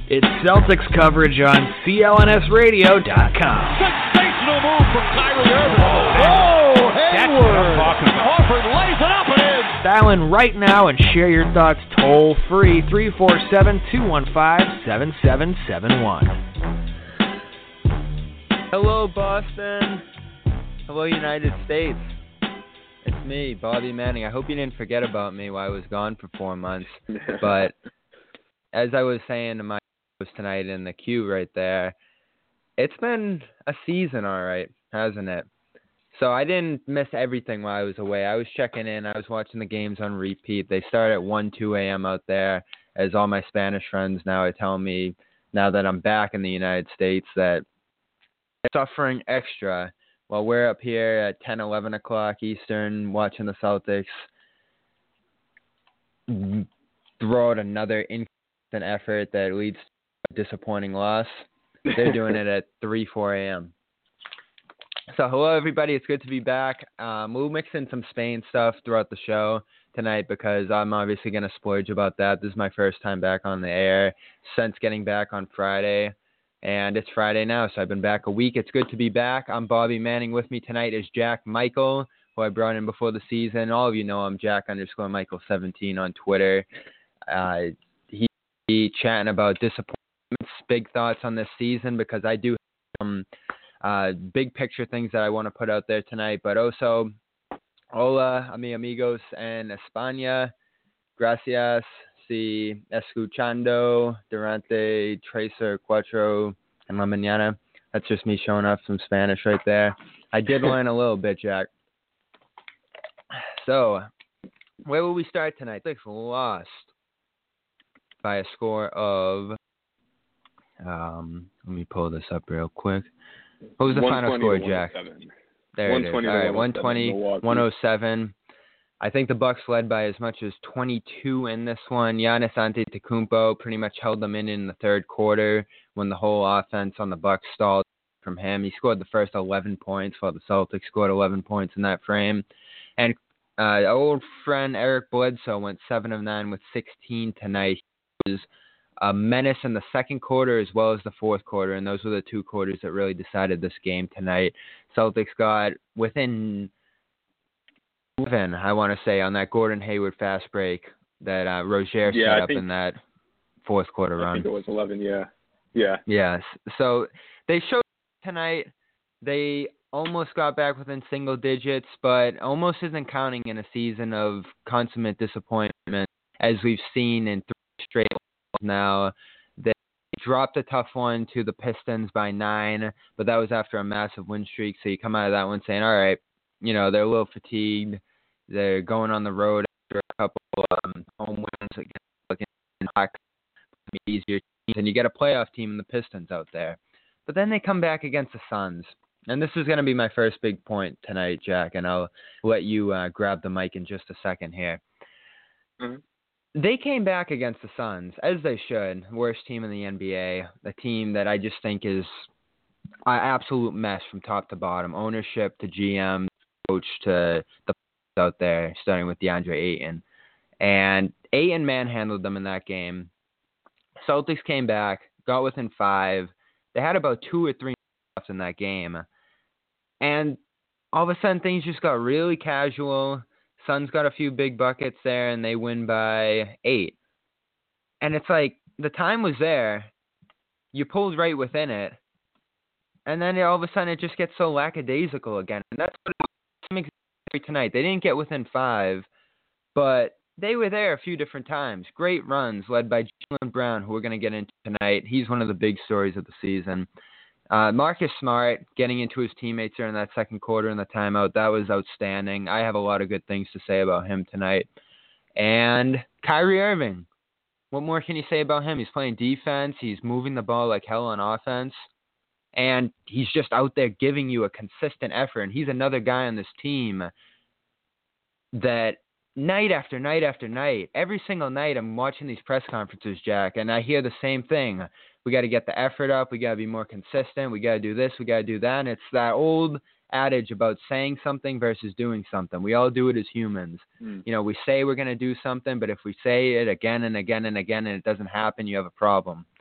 It's Celtics coverage on CLNSradio.com. Sensational move from Kyrie Irving. Oh, Hayward. Horford lays it up and in. Dial in right now and share your thoughts toll-free, 347-215-7771. Hello, Boston. Hello, United States. It's me, Bobby Manning. I hope you didn't forget about me while I was gone for 4 months. But as I was saying to my host tonight in the queue right there, it's been a season, all right, hasn't it? So I didn't miss everything while I was away. I was checking in. I was watching the games on repeat. They start at 1, 2 a.m. out there, as all my Spanish friends now are telling me, now that I'm back in the United States, that they're suffering extra while we're up here at 10, 11 o'clock Eastern watching the Celtics throw out another inconsistent effort that leads to a disappointing loss. They're doing it at 3, 4 a.m. So hello, everybody. It's good to be back. We'll mix in some Spain stuff throughout the show tonight because I'm obviously going to splurge about that. This is my first time back on the air since getting back on Friday, and it's Friday now, so I've been back a week. It's good to be back. I'm Bobby Manning. With me tonight is Jack Michael, who I brought in before the season. All of you know I'm Jack_Michael17 on Twitter. He chatting about disappointments, big thoughts on this season because I do have some big picture things that I want to put out there tonight, but also, hola a mi amigos en España, gracias si escuchando durante 3 or 4 en la mañana. That's just me showing off some Spanish right there. I did learn a little bit, Jack. So, where will we start tonight? Celtics lost by a score of, let me pull this up real quick. What was the final score, Jack? There it is. All right, 120, 107. I think the Bucks led by as much as 22 in this one. Giannis Antetokounmpo pretty much held them in the third quarter when the whole offense on the Bucks stalled from him. He scored the first 11 points while the Celtics scored 11 points in that frame. And our old friend Eric Bledsoe went 7 of 9 with 16 tonight. He was a menace in the second quarter as well as the fourth quarter, and those were the 2 quarters that really decided this game tonight. Celtics got within 7, I want to say, on that Gordon Hayward fast break that Rozier set up in that fourth quarter run. I think it was 11, yeah. Yes. So they showed tonight they almost got back within single digits, but almost isn't counting in a season of consummate disappointment, as we've seen in 3 straight now. They dropped a tough one to the Pistons by 9, but that was after a massive win streak. So you come out of that one saying, all right, you know, they're a little fatigued. They're going on the road after a couple home wins against easier teams, and you get a playoff team in the Pistons out there. But then they come back against the Suns. And this is going to be my first big point tonight, Jack, and I'll let you grab the mic in just a second here. Mm-hmm. They came back against the Suns, as they should, worst team in the NBA, a team that I just think is an absolute mess from top to bottom, ownership to GM, coach to the out there, starting with DeAndre Ayton. And Ayton manhandled them in that game. Celtics came back, got within 5. They had about 2 or 3 left in that game. And all of a sudden, things just got really casual. Suns got a few big buckets there, and they win by 8. And it's like, the time was there. You pulled right within it. And then all of a sudden, it just gets so lackadaisical again. And that's what it makes tonight. They didn't get within 5, but they were there a few different times. Great runs led by Jaylen Brown, who we're going to get into tonight. He's one of the big stories of the season. Marcus Smart getting into his teammates during that second quarter in the timeout, that was outstanding. I have a lot of good things to say about him tonight. And Kyrie Irving, what more can you say about him? He's playing defense. He's moving the ball like hell on offense. And he's just out there giving you a consistent effort. And he's another guy on this team that night after night after night, every single night I'm watching these press conferences, Jack, and I hear the same thing. We got to get the effort up. We got to be more consistent. We got to do this. We got to do that. And it's that old adage about saying something versus doing something. We all do it as humans. You know, we say we're going to do something, but if we say it again and again and again and it doesn't happen, you have a problem.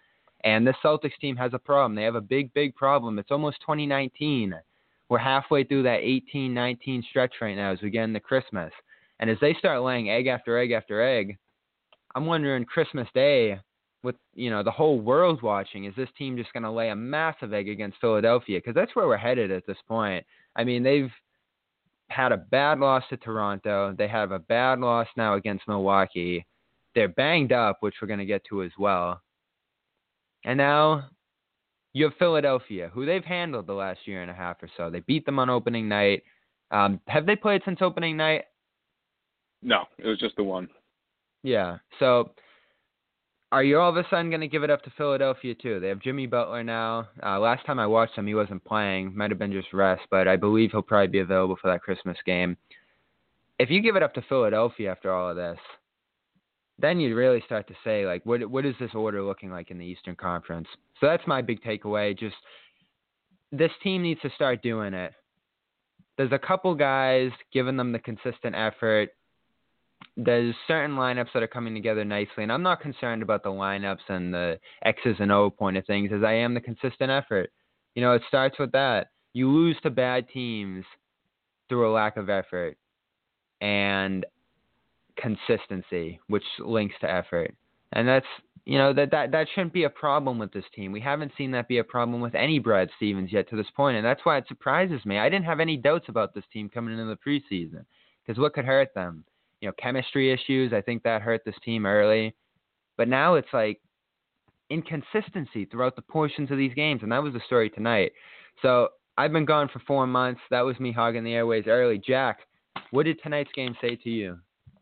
And this Celtics team has a problem. They have a big, big problem. It's almost 2019. We're halfway through that 18-19 stretch right now as we get into Christmas. And as they start laying egg after egg after egg, I'm wondering Christmas Day, with the whole world watching, is this team just going to lay a massive egg against Philadelphia? Because that's where we're headed at this point. I mean, they've had a bad loss to Toronto. They have a bad loss now against Milwaukee. They're banged up, which we're going to get to as well. And now you have Philadelphia, who they've handled the last year and a half or so. They beat them on opening night. Have they played since opening night? No, it was just the one. Yeah. So are you all of a sudden going to give it up to Philadelphia too? They have Jimmy Butler now. Last time I watched him, he wasn't playing. Might have been just rest, but I believe he'll probably be available for that Christmas game. If you give it up to Philadelphia after all of this, then you really start to say, like, what is this order looking like in the Eastern Conference? So that's my big takeaway. Just this team needs to start doing it. There's a couple guys giving them the consistent effort. There's certain lineups that are coming together nicely, and I'm not concerned about the lineups and the X's and O point of things as I am the consistent effort. It starts with that. You lose to bad teams through a lack of effort and consistency, which links to effort. And that's, that shouldn't be a problem with this team. We haven't seen that be a problem with any Brad Stevens yet to this point, and that's why it surprises me. I didn't have any doubts about this team coming into the preseason, because what could hurt them? Chemistry issues, I think that hurt this team early. But now it's like inconsistency throughout the portions of these games, and that was the story tonight. So I've been gone for 4 months. That was me hogging the airways early. Jack, what did tonight's game say to you?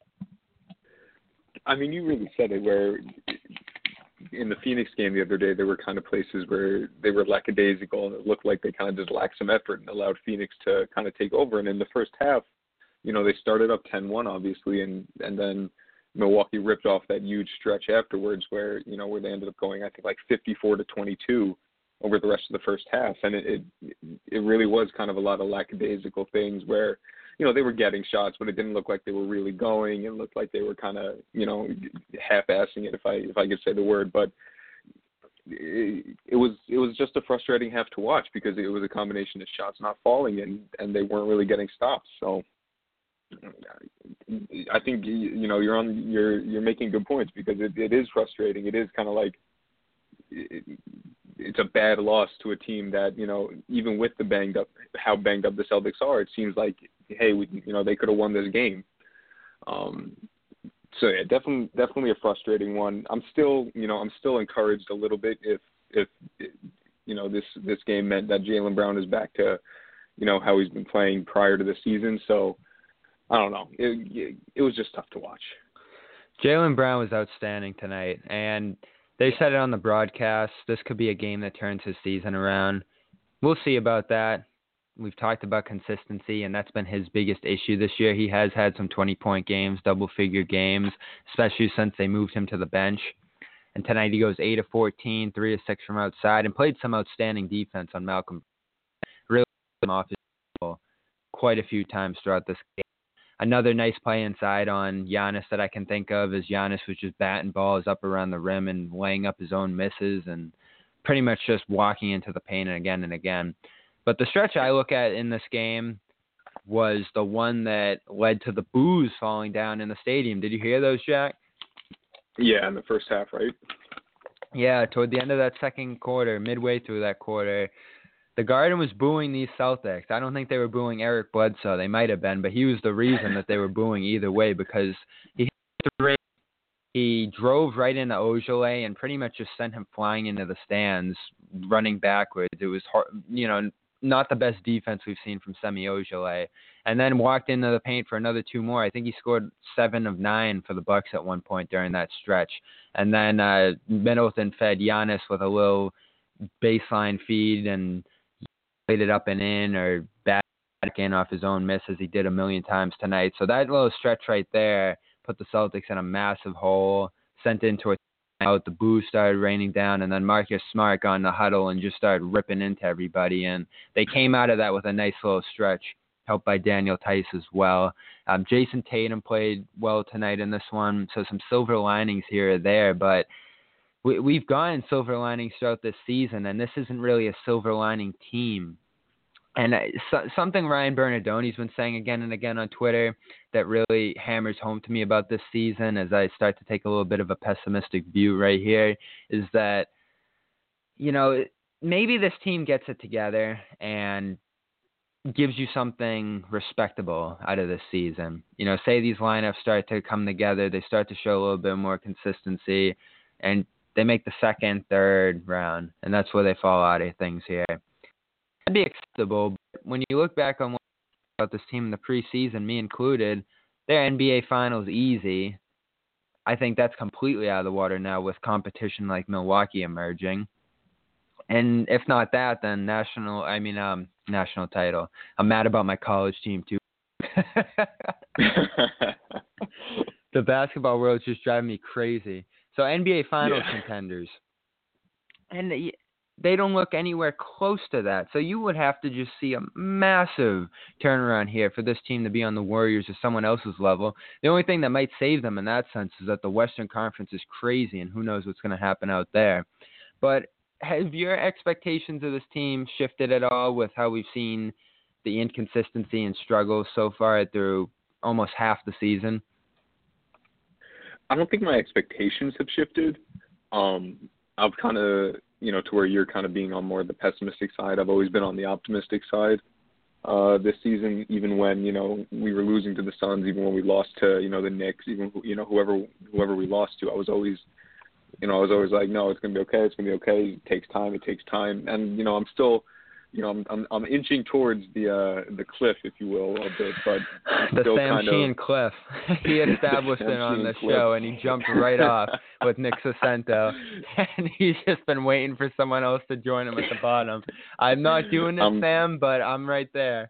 I mean, you really said it, where in the Phoenix game the other day, there were kind of places where they were lackadaisical, and it looked like they kind of just lacked some effort and allowed Phoenix to kind of take over. And in the first half, they started up 10-1, obviously, and then Milwaukee ripped off that huge stretch afterwards where they ended up going, I think, like 54-22 over the rest of the first half. And it really was kind of a lot of lackadaisical things where, they were getting shots, but it didn't look like they were really going. It looked like they were kind of, half-assing it, if I could say the word. But it was just a frustrating half to watch because it was a combination of shots not falling and they weren't really getting stops. So I think you're making good points because it is frustrating. It is kind of like it's a bad loss to a team that even with how banged up the Celtics are, it seems like they could have won this game. So yeah, definitely a frustrating one. I'm still encouraged a little bit if this game meant that Jaylen Brown is back to how he's been playing prior to the season. So I don't know. It was just tough to watch. Jaylen Brown was outstanding tonight, and they said it on the broadcast. This could be a game that turns his season around. We'll see about that. We've talked about consistency, and that's been his biggest issue this year. He has had some 20-point games, double-figure games, especially since they moved him to the bench. And tonight he goes 8 of 14, 3 of 6 from outside, and played some outstanding defense on Malcolm. Really put him off his level quite a few times throughout this game. Another nice play inside on Giannis that I can think of is Giannis was just batting balls up around the rim and laying up his own misses and pretty much just walking into the paint again and again. But the stretch I look at in this game was the one that led to the boos falling down in the stadium. Did you hear those, Jack? Yeah, in the first half, right? Yeah, toward the end of that second quarter, midway through that quarter, the Garden was booing these Celtics. I don't think they were booing Eric Bledsoe. They might have been, but he was the reason that they were booing either way because he drove right into Ojeleye and pretty much just sent him flying into the stands, running backwards. It was hard, not the best defense we've seen from Semi Ojeleye. And then walked into the paint for another 2 more. I think he scored 7 of 9 for the Bucks at one point during that stretch. And then Middleton fed Giannis with a little baseline feed and played it up and in or back in off his own miss as he did a million times tonight. So that little stretch right there put the Celtics in a massive hole, sent into a timeout. The boo started raining down, and then Marcus Smart got in the huddle and just started ripping into everybody. And they came out of that with a nice little stretch, helped by Daniel Tice as well. Jason Tatum played well tonight in this one, so some silver linings here or there. But we've gotten silver linings throughout this season, and this isn't really a silver lining team. And something Ryan Bernardoni's been saying again and again on Twitter that really hammers home to me about this season, as I start to take a little bit of a pessimistic view right here, is that, maybe this team gets it together and gives you something respectable out of this season. Say these lineups start to come together, they start to show a little bit more consistency, and they make the second, third round, and that's where they fall out of things here. That'd be acceptable, but when you look back on what about this team in the preseason, me included, their NBA Finals easy. I think that's completely out of the water now with competition like Milwaukee emerging. And if not that, then national title. I'm mad about my college team too. The basketball world's just driving me crazy. So NBA Finals contenders. And they don't look anywhere close to that. So you would have to just see a massive turnaround here for this team to be on the Warriors or someone else's level. The only thing that might save them in that sense is that the Western Conference is crazy, and who knows what's going to happen out there. But have your expectations of this team shifted at all with how we've seen the inconsistency and struggles so far through almost half the season? I don't think my expectations have shifted. I've kind of, to where you're kind of being on more the pessimistic side. I've always been on the optimistic side this season, even when, we were losing to the Suns, even when we lost to, the Knicks, even, whoever we lost to. I was always like, no, it's going to be okay. It's going to be okay. It takes time. And, I'm still, I'm inching towards the cliff, if you will, a bit, but the Sam Sheehan cliff. He established it on the show, and he jumped right off with Nick Sacento, and he's just been waiting for someone else to join him at the bottom. I'm not doing it, Sam, but I'm right there.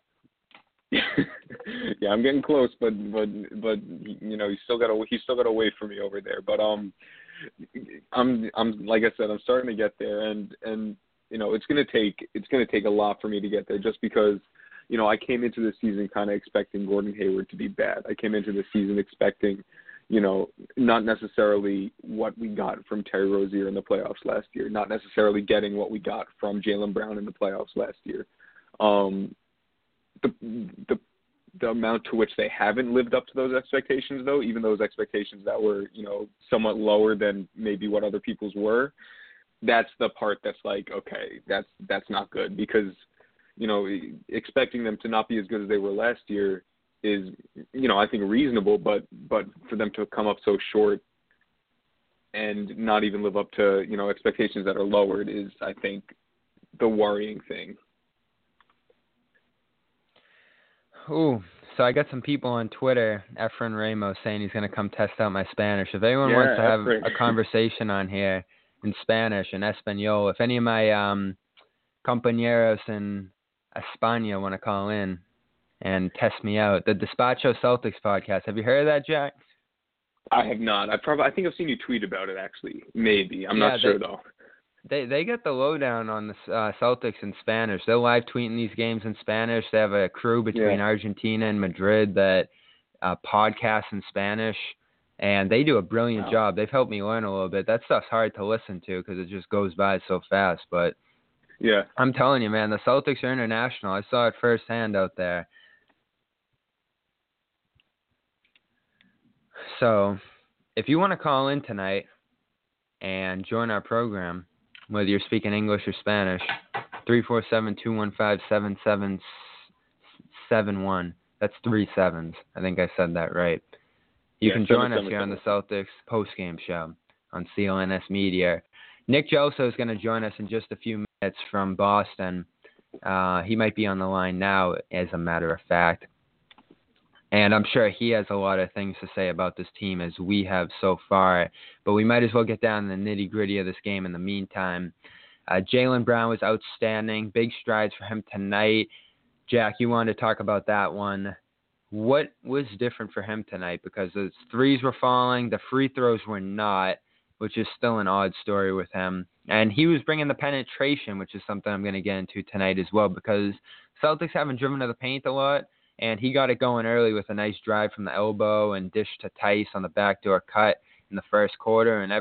Yeah, I'm getting close, but he's still got to wait for me over there. But I'm like I said, I'm starting to get there, and it's going to take a lot for me to get there, just because, I came into the season kind of expecting Gordon Hayward to be bad. I came into the season expecting, not necessarily what we got from Terry Rozier in the playoffs last year, not necessarily getting what we got from Jaylen Brown in the playoffs last year. The amount to which they haven't lived up to those expectations, though, even those expectations that were, somewhat lower than maybe what other people's were, that's the part that's like, okay, that's not good, because, expecting them to not be as good as they were last year is, I think reasonable, but for them to come up so short and not even live up to, expectations that are lowered is, I think, the worrying thing. Ooh, so I got some people on Twitter, Efren Ramos, saying he's going to come test out my Spanish. If anyone wants to have a conversation on here in Spanish and Espanol, if any of my compañeros in España want to call in and test me out, the Despacho Celtics podcast. Have you heard of that, Jack? I have not. I think I've seen you tweet about it, actually. Maybe. I'm not sure, though. They get the lowdown on the Celtics in Spanish. They're live tweeting these games in Spanish. They have a crew between Argentina and Madrid that podcasts in Spanish, and they do a brilliant job. They've helped me learn a little bit. That stuff's hard to listen to because it just goes by so fast. But yeah, I'm telling you, man, the Celtics are international. I saw it firsthand out there. So if you want to call in tonight and join our program, whether you're speaking English or Spanish, 347-215-7771. That's 3 sevens. I think I said that right. You can join us here on the Celtics postgame show on CLNS Media. Nick Gelso is going to join us in just a few minutes from Boston. He might be on the line now, as a matter of fact. And I'm sure he has a lot of things to say about this team as we have so far. But we might as well get down to the nitty-gritty of this game in the meantime. Jaylen Brown was outstanding. Big strides for him tonight. Jack, you wanted to talk about that one. What was different for him tonight? Because the threes were falling, the free throws were not, which is still an odd story with him. And he was bringing the penetration, which is something I'm going to get into tonight as well, because Celtics haven't driven to the paint a lot. And he got it going early with a nice drive from the elbow and dish to Tice on the backdoor cut in the first quarter. And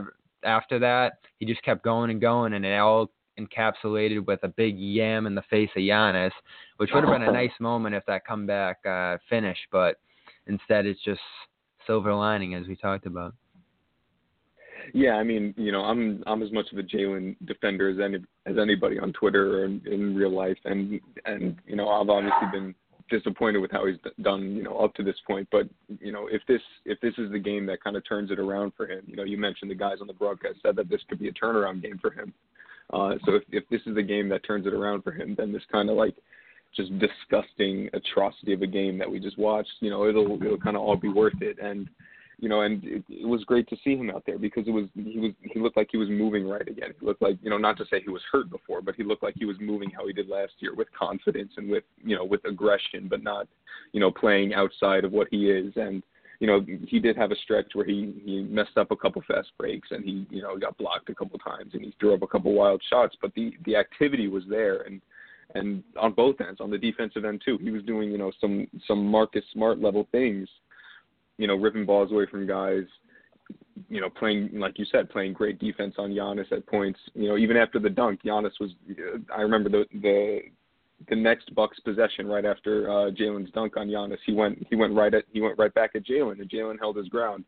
after that, he just kept going and going, and it all encapsulated with a big yam in the face of Giannis, which would have been a nice moment if that comeback finished, but instead it's just silver lining, as we talked about. Yeah, I mean, I'm as much of a Jalen defender as anybody on Twitter or in real life, and I've obviously been disappointed with how he's done, up to this point. But if this is the game that kind of turns it around for him, you mentioned the guys on the broadcast said that this could be a turnaround game for him. So if this is the game that turns it around for him, then this kind of like just disgusting atrocity of a game that we just watched, it'll kind of all be worth it. And and it was great to see him out there because he looked like he was moving right again. He looked like, not to say he was hurt before, but he looked like he was moving how he did last year, with confidence and with aggression, but not, playing outside of what he is. And, he did have a stretch where he messed up a couple fast breaks and he, got blocked a couple times and he threw up a couple wild shots, but the activity was there. And on both ends, on the defensive end too, he was doing, some Marcus Smart level things, ripping balls away from guys, playing, like you said, playing great defense on Giannis at points. Even after the dunk, Giannis was, I remember the next Bucks possession right after Jalen's dunk on Giannis, he went right back at Jalen, and Jalen held his ground.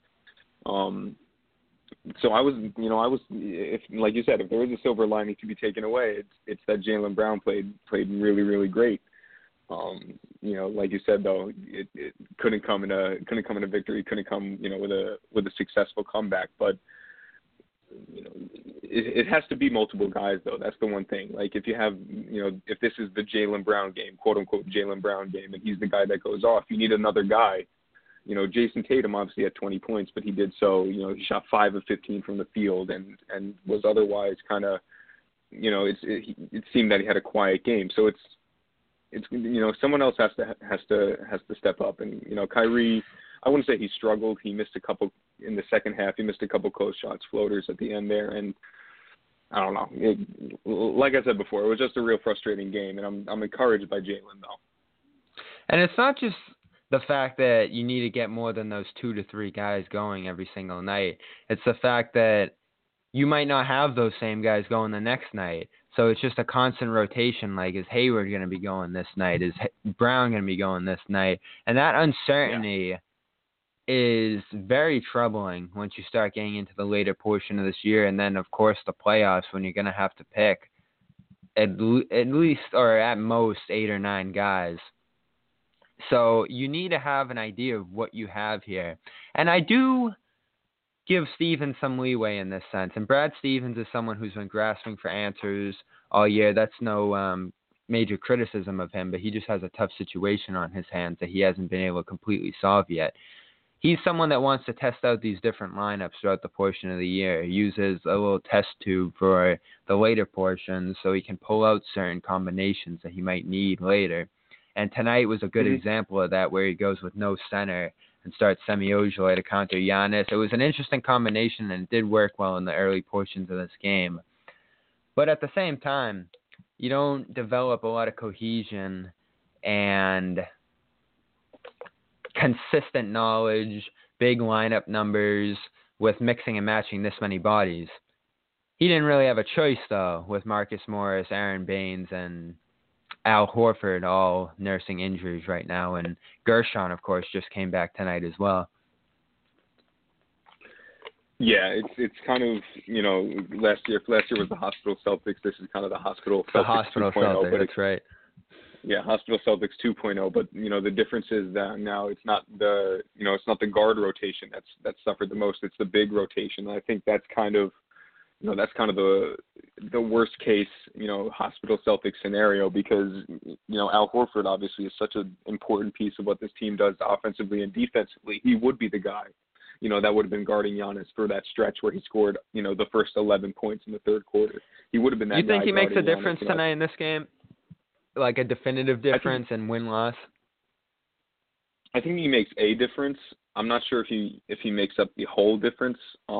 So I was, if, like you said, if there is a silver lining to be taken away, it's that Jaylen Brown played really, really great. Like you said, though, it couldn't come in a victory, couldn't come, with a successful comeback. But it has to be multiple guys, though. That's the one thing. Like if you have, if this is the Jaylen Brown game, quote unquote Jaylen Brown game, and he's the guy that goes off, you need another guy. Jason Tatum obviously had 20 points, but he did so. He shot 5 of 15 from the field, and was otherwise kind of, it seemed that he had a quiet game. So it's someone else has to step up. And Kyrie, I wouldn't say he struggled. He missed a couple in the second half. He missed a couple close shots, floaters at the end there, and I don't know. Like I said before, it was just a real frustrating game, and I'm encouraged by Jalen though. And it's not just the fact that you need to get more than those 2 to 3 guys going every single night. It's the fact that you might not have those same guys going the next night. So it's just a constant rotation. Like, is Hayward going to be going this night? Is Brown going to be going this night? And that uncertainty is very troubling once you start getting into the later portion of this year. And then, of course, the playoffs, when you're going to have to pick at least or at most 8 or 9 guys. So you need to have an idea of what you have here. And I do give Stevens some leeway in this sense. And Brad Stevens is someone who's been grasping for answers all year. That's no major criticism of him, but he just has a tough situation on his hands that he hasn't been able to completely solve yet. He's someone that wants to test out these different lineups throughout the portion of the year. He uses a little test tube for the later portions so he can pull out certain combinations that he might need later. And tonight was a good example of that, where he goes with no center and starts Semi Ojeleye to counter Giannis. It was an interesting combination, and it did work well in the early portions of this game. But at the same time, you don't develop a lot of cohesion and consistent knowledge, big lineup numbers with mixing and matching this many bodies. He didn't really have a choice, though, with Marcus Morris, Aaron Baines, and Al Horford all nursing injuries right now, and Gershon, of course, just came back tonight as well. Yeah, it's kind of, last year was the Hospital Celtics. This is kind of the Hospital Celtics 2.0. The Hospital Celtics, that's right. Yeah, Hospital Celtics 2.0. But the difference is that now it's not the guard rotation that's suffered the most. It's the big rotation. And I think that's kind of the worst case, Hospital Celtics scenario, because, Al Horford obviously is such an important piece of what this team does offensively and defensively. He would be the guy, that would have been guarding Giannis for that stretch where he scored, the first 11 points in the third quarter. He would have been that guy. You think he makes a difference Giannis tonight in this game? Like a definitive difference in win-loss? I think he makes a difference. I'm not sure if he makes up the whole difference.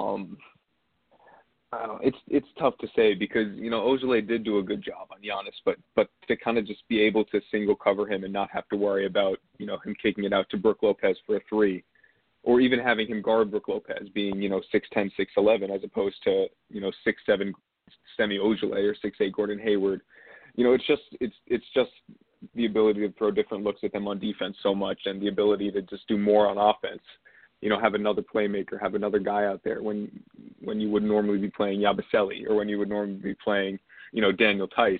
It's tough to say because, Ojeleye did do a good job on Giannis, but to kind of just be able to single cover him and not have to worry about, him kicking it out to Brook Lopez for a 3, or even having him guard Brook Lopez, being 6'10", 6'11", as opposed to 6'7" Semi Ojeleye or 6'8" Gordon Hayward. It's just the ability to throw different looks at them on defense so much, and the ability to just do more on offense. Have another playmaker, have another guy out there when you would normally be playing Yabusele, or when you would normally be playing, Daniel Tice.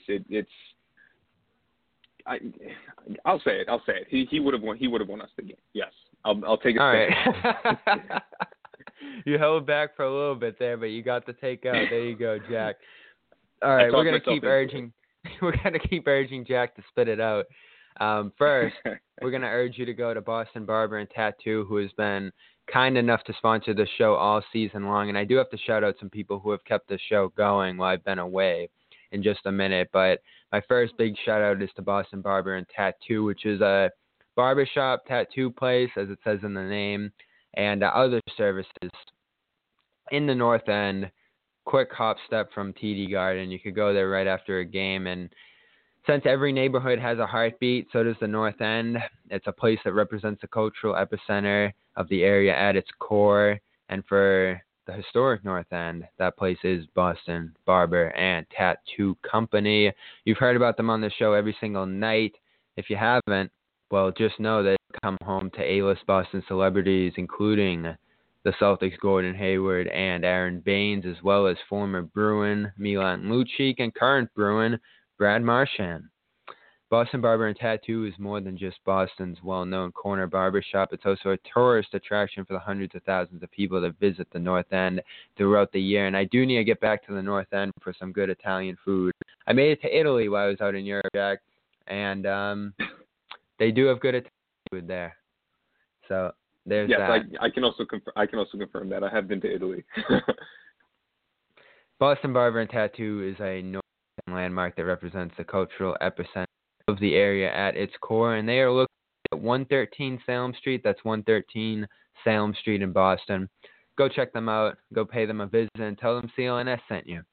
I'll say it. He would have won. He would have won us the game. Yes, I'll take it. All right. You held back for a little bit there, but you got the takeout. There you go, Jack. All right, we're gonna keep urging. We're gonna keep urging Jack to spit it out. First, we're gonna urge you to go to Boston Barber and Tattoo, who has been kind enough to sponsor the show all season long. And I do have to shout out some people who have kept the show going while I've been away in just a minute. But my first big shout out is to Boston Barber and Tattoo, which is a barbershop tattoo place, as it says in the name, and other services in the North End. Quick hop step from TD Garden. You could go there right after a game. And since every neighborhood has a heartbeat, so does the North End. It's a place that represents the cultural epicenter of the area at its core. And for the historic North End, that place is Boston Barber and Tattoo Company. You've heard about them on the show every single night. If you haven't, well, just know that they come home to A-list Boston celebrities, including the Celtics' Gordon Hayward and Aaron Baines, as well as former Bruin Milan Lucic and current Bruin Brad Marchand. Boston Barber and Tattoo is more than just Boston's well-known corner barbershop. It's also a tourist attraction for the hundreds of thousands of people that visit the North End throughout the year. And I do need to get back to the North End for some good Italian food. I made it to Italy while I was out in Europe, Jack, and they do have good Italian food there. So there's that. Yes, I can also confirm that. I have been to Italy. Boston Barber and Tattoo is a North End landmark that represents the cultural epicenter of the area at its core, and they are located at 113 Salem Street. That's 113 Salem Street in Boston. Go check them out. Go pay them a visit and tell them CLNS sent you.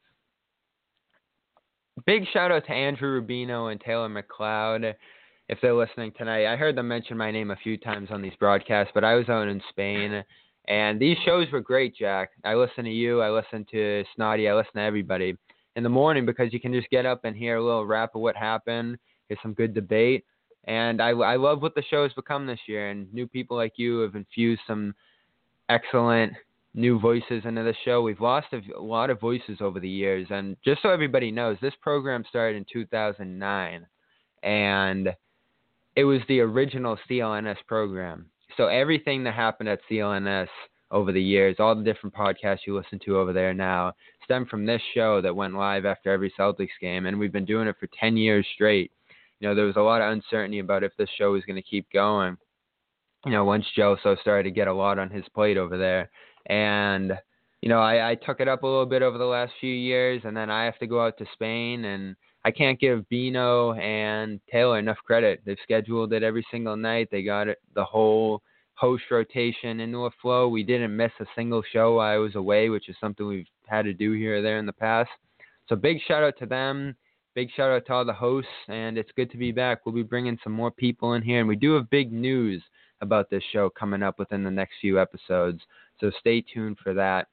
Big shout out to Andrew Rubino and Taylor McLeod if they're listening tonight. I heard them mention my name a few times on these broadcasts, but I was out in Spain, and these shows were great, Jack. I listened to you. I listened to Snotty. I listened to everybody in the morning because you can just get up and hear a little rap of what happened. There's some good debate, and I love what the show has become this year, and new people like you have infused some excellent new voices into the show. We've lost a lot of voices over the years, and just so everybody knows, this program started in 2009, and it was the original CLNS program. So everything that happened at CLNS over the years, all the different podcasts you listen to over there now, stem from this show that went live after every Celtics game, and we've been doing it for 10 years straight. There was a lot of uncertainty about if this show was going to keep going. Once Joe started to get a lot on his plate over there. And, I took it up a little bit over the last few years, and then I have to go out to Spain, and I can't give Bino and Taylor enough credit. They've scheduled it every single night. They got it, the whole host rotation into a flow. We didn't miss a single show while I was away, which is something we've had to do here or there in the past. So big shout out to them. Big shout out to all the hosts, and it's good to be back. We'll be bringing some more people in here, and we do have big news about this show coming up within the next few episodes, so stay tuned for that.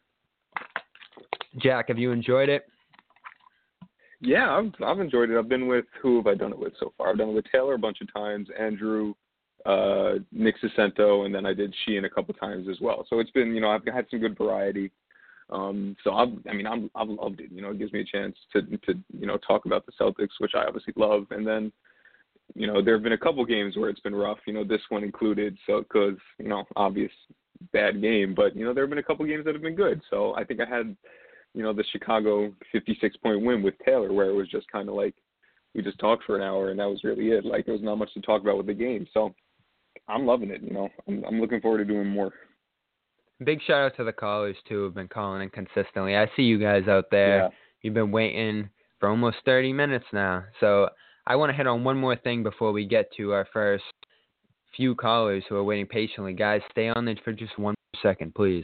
Jack, have you enjoyed it? Yeah, I've enjoyed it. I've been with, who have I done it with so far? I've done it with Taylor a bunch of times, Andrew, Nick Sacento, and then I did Sheehan a couple times as well. So it's been, I've had some good variety. So I've loved it. It gives me a chance to talk about the Celtics, which I obviously love. And then, there have been a couple games where it's been rough, this one included. So, because, obvious bad game, but, there have been a couple games that have been good. So I think I had, the Chicago 56-point win with Taylor, where it was just kind of like, we just talked for an hour and that was really it. Like, there was not much to talk about with the game. So I'm loving it. I'm looking forward to doing more. Big shout out to the callers, too, who have been calling in consistently. I see you guys out there. Yeah. You've been waiting for almost 30 minutes now. So I want to hit on one more thing before we get to our first few callers who are waiting patiently. Guys, stay on there for just 1 second, please.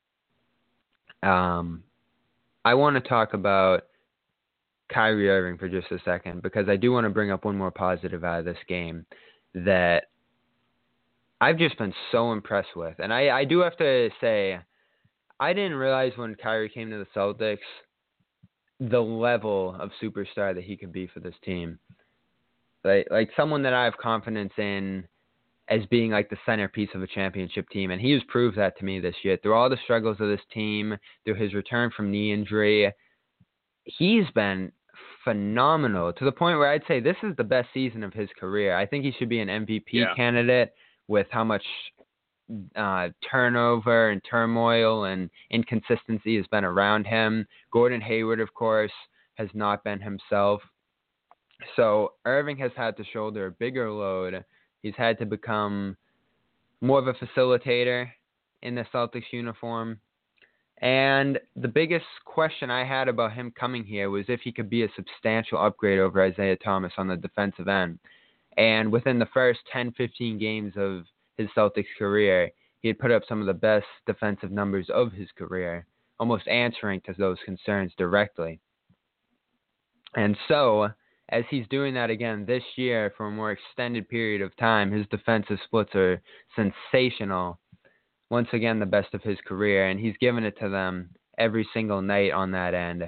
I want to talk about Kyrie Irving for just a second, because I do want to bring up one more positive out of this game that I've just been so impressed with. And I do have to say, I didn't realize when Kyrie came to the Celtics the level of superstar that he could be for this team. Like someone that I have confidence in as being like the centerpiece of a championship team. And he has proved that to me this year. Through all the struggles of this team, through his return from knee injury, he's been phenomenal to the point where I'd say this is the best season of his career. I think he should be an MVP candidate with how much turnover and turmoil and inconsistency has been around him. Gordon Hayward, of course, has not been himself. So Irving has had to shoulder a bigger load. He's had to become more of a facilitator in the Celtics uniform. And the biggest question I had about him coming here was if he could be a substantial upgrade over Isaiah Thomas on the defensive end. And within the first 10, 15 games of his Celtics career, he had put up some of the best defensive numbers of his career, almost answering to those concerns directly. And so, as he's doing that again this year for a more extended period of time, his defensive splits are sensational. Once again, the best of his career, and he's given it to them every single night on that end.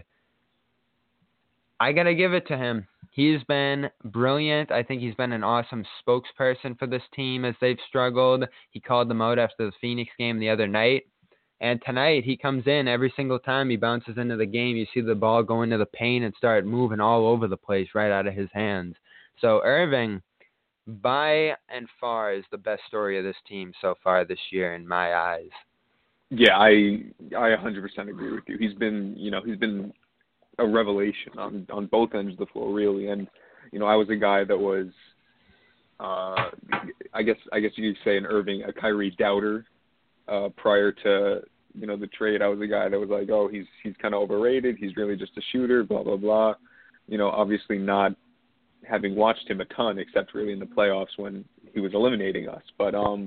I got to give it to him. He's been brilliant. I think he's been an awesome spokesperson for this team as they've struggled. He called them out after the Phoenix game the other night. And tonight, he comes in every single time he bounces into the game. You see the ball go into the paint and start moving all over the place right out of his hands. So Irving, by and far, is the best story of this team so far this year in my eyes. Yeah, I 100% agree with you. He's been a revelation on both ends of the floor, really. And I was a guy that was, I guess you could say an Irving, a Kyrie doubter prior to the trade. I was a guy that was like, oh, he's kind of overrated. He's really just a shooter. Blah blah blah. Obviously not having watched him a ton, except really in the playoffs when he was eliminating us. But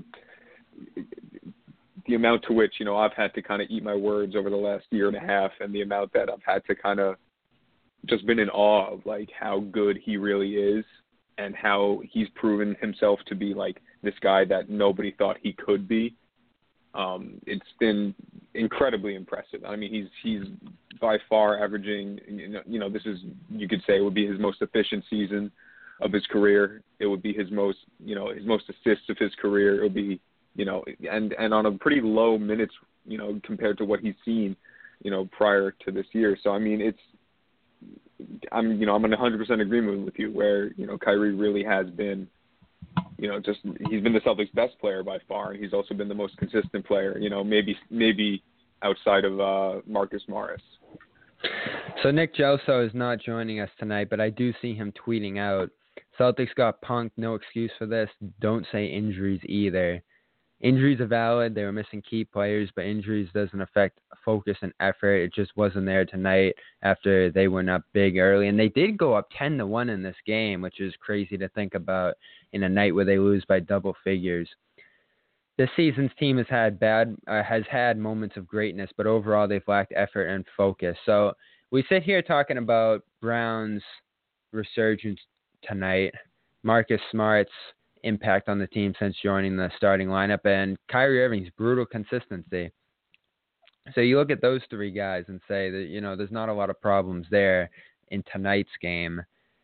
the amount to which, I've had to kind of eat my words over the last year and a half, and the amount that I've had to kind of just been in awe of, like, how good he really is and how he's proven himself to be, like, this guy that nobody thought he could be. It's been incredibly impressive. I mean, he's by far averaging, this is, you could say it would be his most efficient season of his career. It would be his most assists of his career. It would be, and on a pretty low minutes, compared to what he's seen, prior to this year. So, I mean, I'm in 100% agreement with you where, Kyrie really has been, he's been the Celtics' best player by far, and he's also been the most consistent player, maybe outside of Marcus Morris. So Nick Gelso is not joining us tonight, but I do see him tweeting out, Celtics got punked, no excuse for this, don't say injuries either. Injuries are valid, they were missing key players, but injuries doesn't affect focus and effort. It just wasn't there tonight after they went up big early. And they did go up 10-1 in this game, which is crazy to think about in a night where they lose by double figures. This season's team has had moments of greatness, but overall they've lacked effort and focus. So we sit here talking about Brown's resurgence tonight, Marcus Smart's impact on the team since joining the starting lineup, and Kyrie Irving's brutal consistency. So you look at those three guys and say that, there's not a lot of problems there in tonight's game.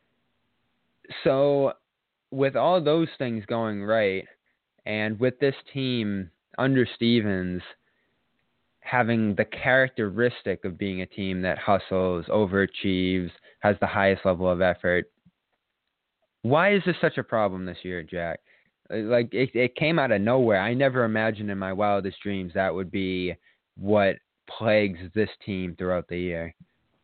So with all those things going right, and with this team under Stevens having the characteristic of being a team that hustles, overachieves, has the highest level of effort, why is this such a problem this year, Jack? Like, it came out of nowhere. I never imagined in my wildest dreams that would be what plagues this team throughout the year.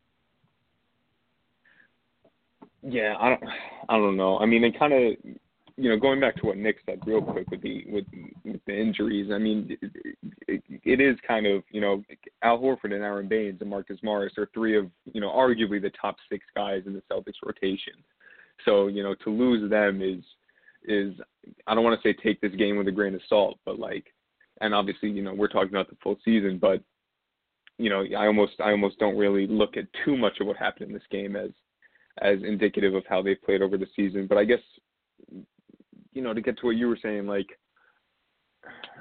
Yeah, I don't know. I mean, it kind of, going back to what Nick said real quick with the injuries. I mean, it is kind of, Al Horford and Aaron Baines and Marcus Morris are three of, arguably the top six guys in the Celtics rotation. So, to lose them is I don't want to say take this game with a grain of salt, but and obviously, we're talking about the full season, but, I almost don't really look at too much of what happened in this game as indicative of how they've played over the season. But I guess, to get to what you were saying,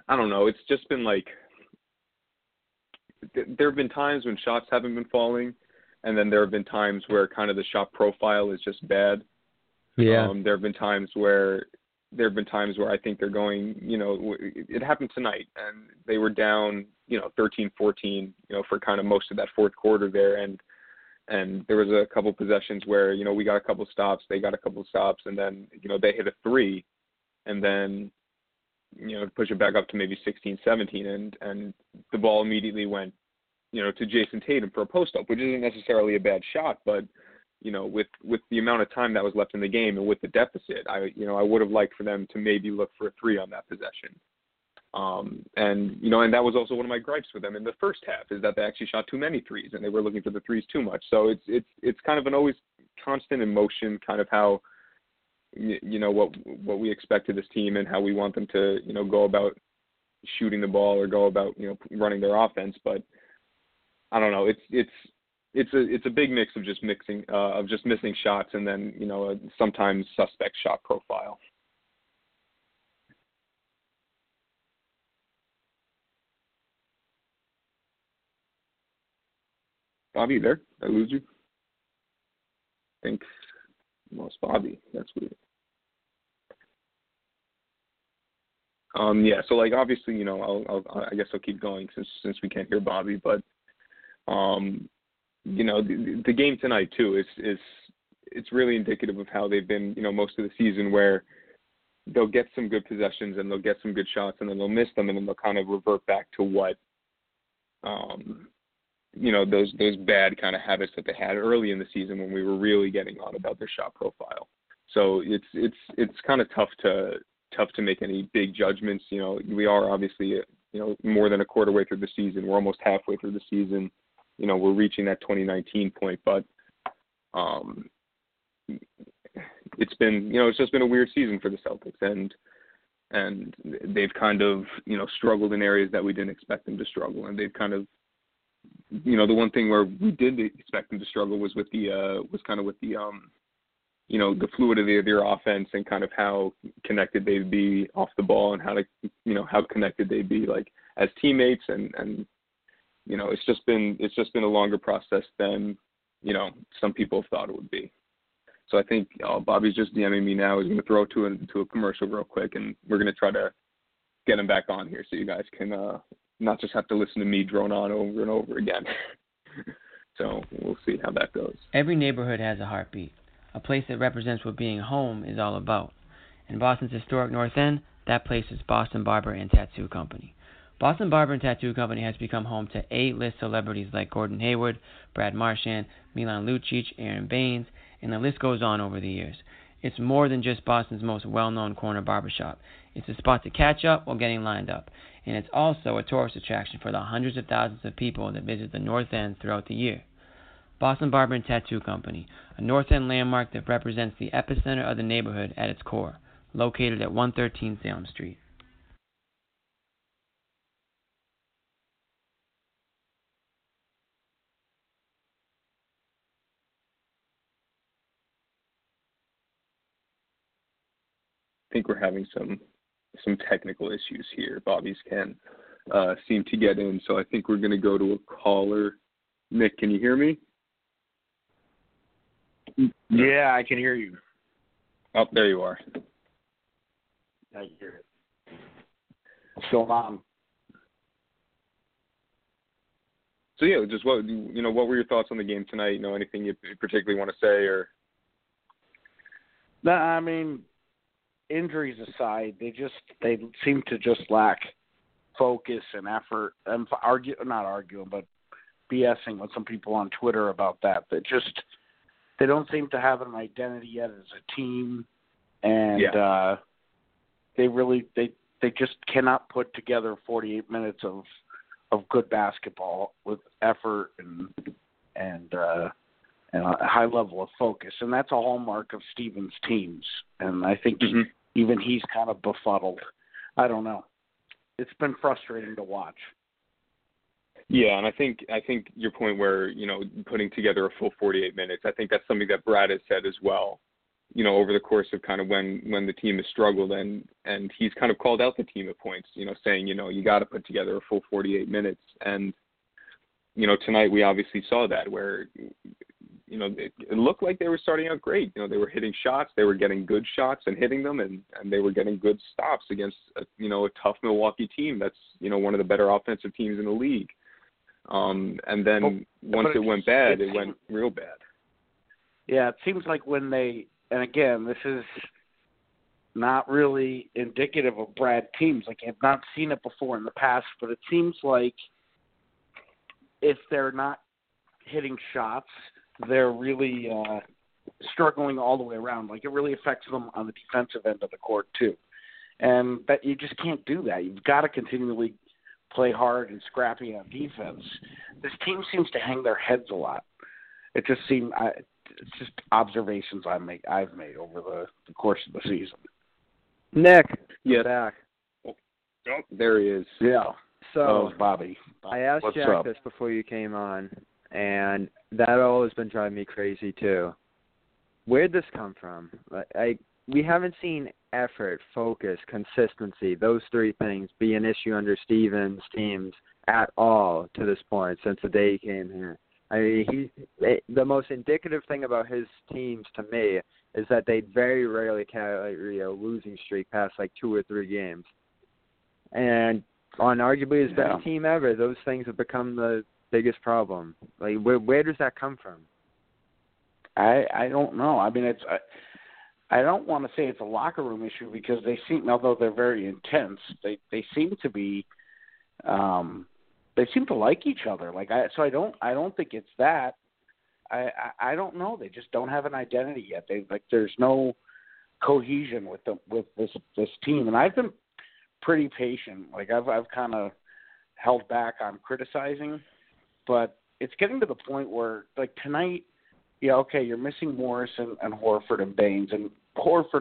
I don't know. It's just been like there have been times when shots haven't been falling, and then there have been times where kind of the shot profile is just bad. Yeah. There have been times where I think they're going, it happened tonight, and they were down, 13-14, for kind of most of that fourth quarter there, and there was a couple possessions where, we got a couple stops, they got a couple stops, and then, they hit a three, and then, push it back up to maybe 16-17, and the ball immediately went, to Jason Tatum for a post-up, which isn't necessarily a bad shot, but, with the amount of time that was left in the game and with the deficit, I would have liked for them to maybe look for a three on that possession. And that was also one of my gripes with them in the first half, is that they actually shot too many threes and they were looking for the threes too much. So it's kind of an always constant emotion, kind of how, what we expect of this team and how we want them to, go about shooting the ball or go about, running their offense. But I don't know. It's a big mix of just missing shots and then, sometimes suspect shot profile. Bobby, you there? Did I lose you? I think I lost Bobby. That's weird. Yeah. So like obviously, I guess I'll keep going since we can't hear Bobby, but the game tonight too is it's really indicative of how they've been, most of the season, where they'll get some good possessions and they'll get some good shots and then they'll miss them and then they'll kind of revert back to what, those bad kind of habits that they had early in the season when we were really getting on about their shot profile. So it's kind of tough to make any big judgments. We are obviously, more than a quarter way through the season. We're almost halfway through the season. We're reaching that 2019 point, but it's been, it's just been a weird season for the Celtics, and they've kind of, struggled in areas that we didn't expect them to struggle, and they've kind of, the one thing where we did expect them to struggle was with the fluidity of their offense and kind of how connected they'd be off the ball and how connected they'd be like as teammates and it's just been a longer process than, some people have thought it would be. So I think Bobby's just DMing me now. He's going to throw to a commercial real quick, and we're going to try to get him back on here so you guys can not just have to listen to me drone on over and over again. So we'll see how that goes. Every neighborhood has a heartbeat, a place that represents what being home is all about. In Boston's historic North End, that place is Boston Barber and Tattoo Company. Boston Barber and Tattoo Company has become home to A-list celebrities like Gordon Hayward, Brad Marchand, Milan Lucic, Aaron Baines, and the list goes on over the years. It's more than just Boston's most well-known corner barbershop. It's a spot to catch up while getting lined up. And it's also a tourist attraction for the hundreds of thousands of people that visit the North End throughout the year. Boston Barber and Tattoo Company, a North End landmark that represents the epicenter of the neighborhood at its core, located at 113 Salem Street. I think we're having some technical issues here. Bobby's can seem to get in, so I think we're going to go to a caller. Nick, can you hear me? Yeah, I can hear you. Oh, there you are. I hear it. What's going on? So yeah, just what were your thoughts on the game tonight? Anything you particularly want to say, or? No, I mean, injuries aside, they seem to just lack focus and effort. I'm not arguing, but BSing with some people on Twitter about that. They don't seem to have an identity yet as a team, and they just cannot put together 48 minutes of good basketball with effort and a high level of focus. And that's a hallmark of Stevens' teams. And I think even he's kind of befuddled. I don't know. It's been frustrating to watch. Yeah, and I think your point where, putting together a full 48 minutes, I think that's something that Brad has said as well, over the course of kind of when the team has struggled, and he's kind of called out the team at points, saying, you got to put together a full 48 minutes. And, tonight we obviously saw that where, it looked like they were starting out great. They were hitting shots, they were getting good shots and hitting them, and they were getting good stops against, a tough Milwaukee team that's, one of the better offensive teams in the league. And then once it went bad, it went real bad. Yeah, it seems like when they, and again, this is not really indicative of Brad teams. Like, I've not seen it before in the past, but it seems like if they're not hitting shots, they're really struggling all the way around. Like, it really affects them on the defensive end of the court, too. And that you just can't do that. You've got to continually play hard and scrappy on defense. This team seems to hang their heads a lot. It just seems it's just observations I've made over the course of the season. Nick, yes. Back. Oh, there he is. Yeah. So, Bobby. I asked What's Jack up? this before you came on, and that always been driving me crazy too. Where'd this come from? We haven't seen effort, focus, consistency, those three things be an issue under Stevens' teams at all to this point since the day he came here. I mean, the most indicative thing about his teams to me is that they very rarely carry a losing streak past like 2 or 3 games. And on arguably his best team ever, those things have become the biggest problem. Like, where does that come from? I don't know. I mean, I don't want to say it's a locker room issue because they seem, although they're very intense, they seem to be, they seem to like each other. I don't think it's that. I don't know. They just don't have an identity yet. There's no cohesion with this team, and I've been pretty patient. Like, I've kind of held back on criticizing, but it's getting to the point where, like, tonight, yeah, okay, you're missing Morris and Horford and Baines, and Horford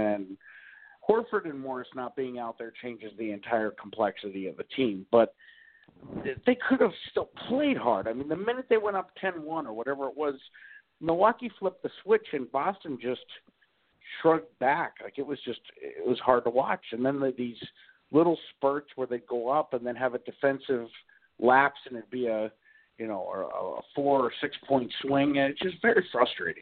and Morris not being out there changes the entire complexity of the team. But they could have still played hard. I mean, the minute they went up 10-1 or whatever it was, Milwaukee flipped the switch and Boston just shrugged back. Like, it was hard to watch. And then these little spurts where they'd go up and then have a defensive lapse and it'd be a 4 or 6 point swing, and it's just very frustrating.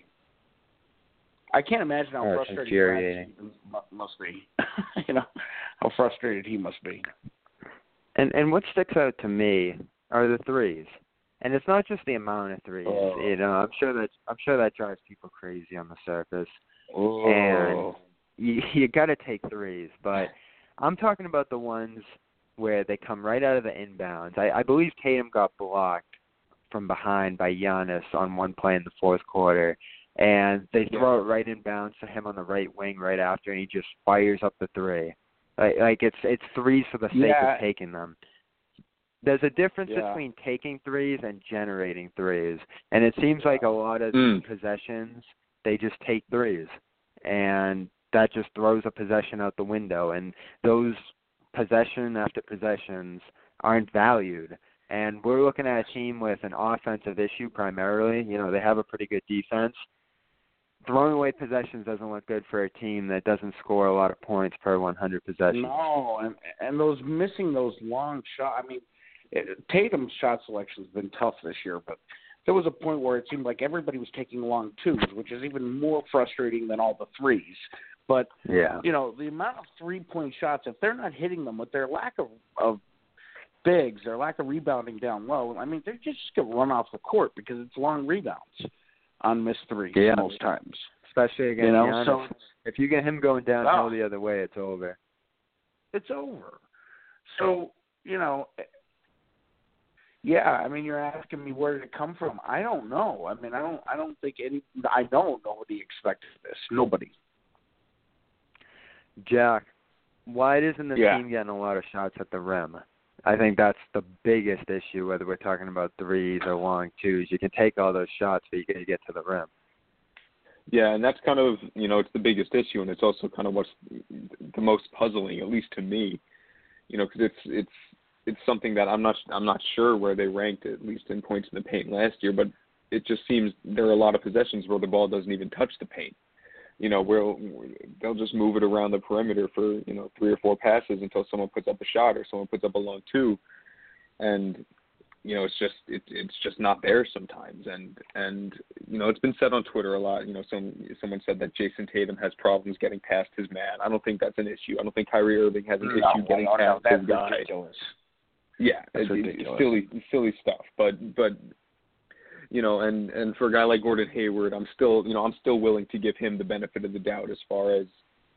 I can't imagine how frustrating must be. How frustrated he must be. And what sticks out to me are the threes, and it's not just the amount of threes. I'm sure that drives people crazy on the surface. And you got to take threes, but I'm talking about the ones where they come right out of the inbounds. I believe Tatum got blocked from behind by Giannis on one play in the fourth quarter, and they throw it right inbounds to him on the right wing right after, and he just fires up the three. Like it's threes for the sake of taking them. There's a difference between taking threes and generating threes, and it seems like a lot of possessions, they just take threes, and that just throws a possession out the window, and those possession after possessions aren't valued. And we're looking at a team with an offensive issue primarily. They have a pretty good defense. Throwing away possessions doesn't look good for a team that doesn't score a lot of points per 100 possessions. No, and those missing those long shots. I mean, Tatum's shot selection has been tough this year, but there was a point where it seemed like everybody was taking long twos, which is even more frustrating than all the threes. But, the amount of 3-point shots, if they're not hitting them with their lack of bigs, their lack of rebounding down low, I mean, they just get run off the court because it's long rebounds on missed threes most times. Especially against Giannis. So if you get him going downhill the other way, it's over. It's over. So, I mean, you're asking me where did it come from. I don't know. I mean, I don't think nobody expected this. Nobody. Jack, why isn't this team getting a lot of shots at the rim? I think that's the biggest issue, whether we're talking about threes or long twos. You can take all those shots, but you got to get to the rim. Yeah, and that's kind of, it's the biggest issue, and it's also kind of what's the most puzzling, at least to me, because it's something that I'm not sure where they ranked, at least in points in the paint last year, but it just seems there are a lot of possessions where the ball doesn't even touch the paint. they'll just move it around the perimeter for 3 or 4 passes until someone puts up a shot or someone puts up a long two, and it's just not there sometimes. And it's been said on Twitter a lot. Someone said that Jason Tatum has problems getting past his man. I don't think that's an issue. I don't think Kyrie Irving has an issue getting past his guy. Ridiculous. Yeah, it's silly stuff. But and for a guy like Gordon Hayward, I'm still willing to give him the benefit of the doubt as far as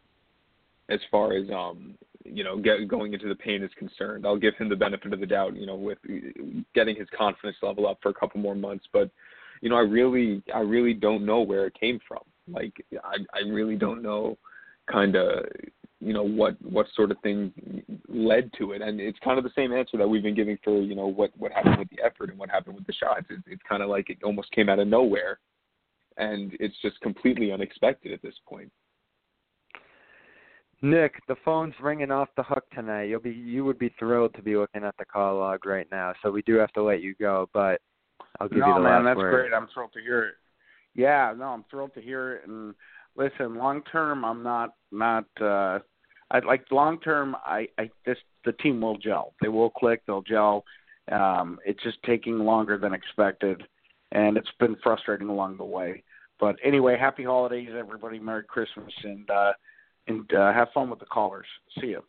going into the paint is concerned. I'll give him the benefit of the doubt, with getting his confidence level up for a couple more months. But, I really don't know where it came from. Like, I really don't know kind of, what sort of thing led to it. And it's kind of the same answer that we've been giving for, what happened with the effort and what happened with the shots. It's kind of like it almost came out of nowhere, and it's just completely unexpected at this point. Nick, the phone's ringing off the hook tonight. You would be thrilled to be looking at the call log right now. So we do have to let you go, but I'll give you the last word. No, man, that's great. I'm thrilled to hear it. Yeah, no, I'm thrilled to hear it. And listen, long term, I'm not. I'd like long term. The team will gel. They will click. They'll gel. It's just taking longer than expected, and it's been frustrating along the way. But anyway, happy holidays, everybody. Merry Christmas, and have fun with the callers. See you.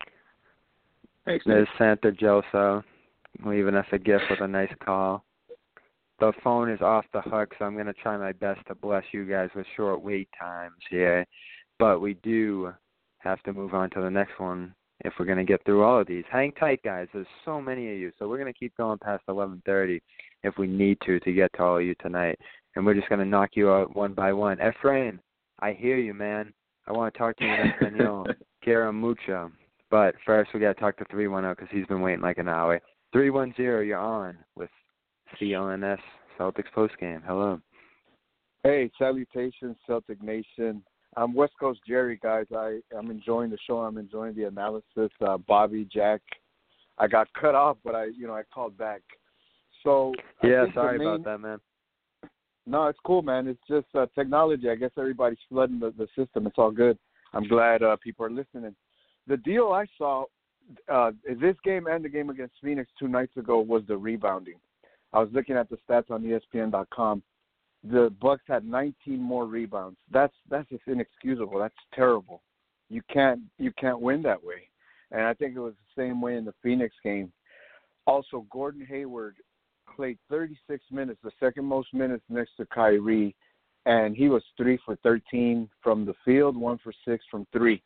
Thanks, There's Santa Joso leaving us a gift with a nice call. The phone is off the hook, so I'm going to try my best to bless you guys with short wait times here. But we do have to move on to the next one if we're going to get through all of these. Hang tight, guys. There's so many of you, so we're going to keep going past 11:30 if we need to get to all of you tonight. And we're just going to knock you out one by one. Efrain, I hear you, man. I want to talk to you in Espanol. Quiero mucho. But first, we got to talk to 310 because he's been waiting like an hour. 310, you're on with CLNS Celtics postgame. Hello. Hey, salutations, Celtic Nation. I'm West Coast Jerry, guys. I'm enjoying the show. I'm enjoying the analysis. Bobby, Jack, I got cut off, but I called back. So yeah, sorry about that, man. No, it's cool, man. It's just technology. I guess everybody's flooding the system. It's all good. I'm glad people are listening. The deal I saw this game and the game against Phoenix 2 nights ago was the rebounding. I was looking at the stats on ESPN.com. The Bucks had 19 more rebounds. That's just inexcusable. That's terrible. You can't win that way. And I think it was the same way in the Phoenix game. Also, Gordon Hayward played 36 minutes, the second most minutes next to Kyrie, and he was 3 for 13 from the field, 1 for 6 from 3.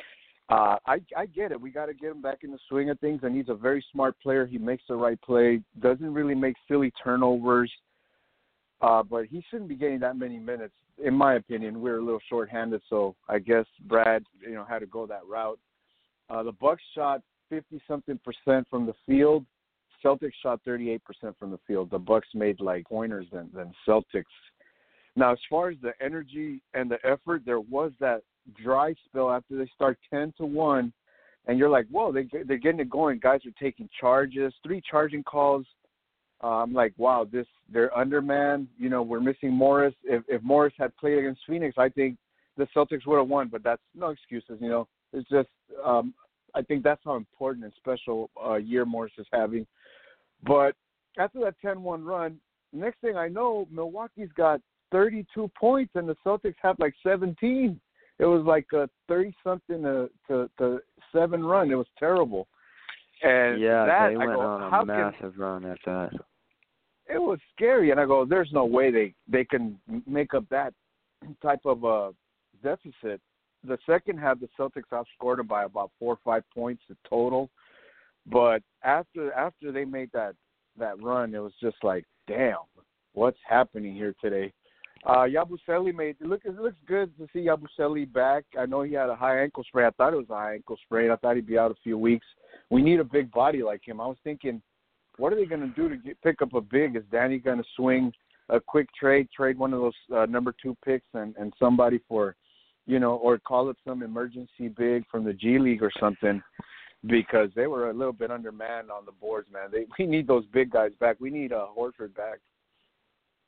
I get it. We got to get him back in the swing of things, and he's a very smart player. He makes the right play, doesn't really make silly turnovers, but he shouldn't be getting that many minutes. In my opinion, we're a little shorthanded, so I guess Brad, had to go that route. The Bucks shot 50-something% from the field. Celtics shot 38% from the field. The Bucks made like pointers than Celtics. Now, as far as the energy and the effort, there was that dry spell after they start 10-1, and you're like, whoa, they're getting it going. Guys are taking charges, 3 charging calls. I'm like, wow, they're undermanned. We're missing Morris. If Morris had played against Phoenix, I think the Celtics would have won, but that's no excuses. It's just I think that's how important and special year Morris is having. But after that 10-1 run, next thing I know, Milwaukee's got 32 points, and the Celtics have like 17. It was like a 30-something to 7 run. It was terrible. And yeah, they went on a massive run after that. It was scary, and I go, there's no way they can make up that type of a deficit. The second half, the Celtics outscored them by about 4 or 5 points total. But after they made that run, it was just like, damn, what's happening here today? Yabusele it looks good to see Yabusele back. I know he had a high ankle sprain. I thought it was a high ankle sprain. I thought he'd be out a few weeks. We need a big body like him. I was thinking, what are they going to do to pick up a big? Is Danny going to swing a quick trade one of those number 2 picks and somebody for, or call up some emergency big from the G League or something? Because they were a little bit undermanned on the boards, man. We need those big guys back. We need Horford back.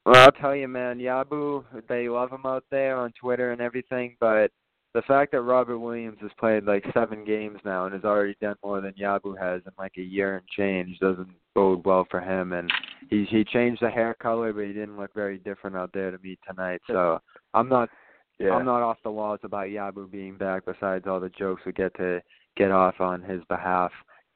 Well, I'll tell you, man, Yabu, they love him out there on Twitter and everything, but the fact that Robert Williams has played like 7 games now and has already done more than Yabu has in like a year and change doesn't bode well for him. And he changed the hair color, but he didn't look very different out there to me tonight. So I'm not off the walls about Yabu being back, besides all the jokes we get off on his behalf.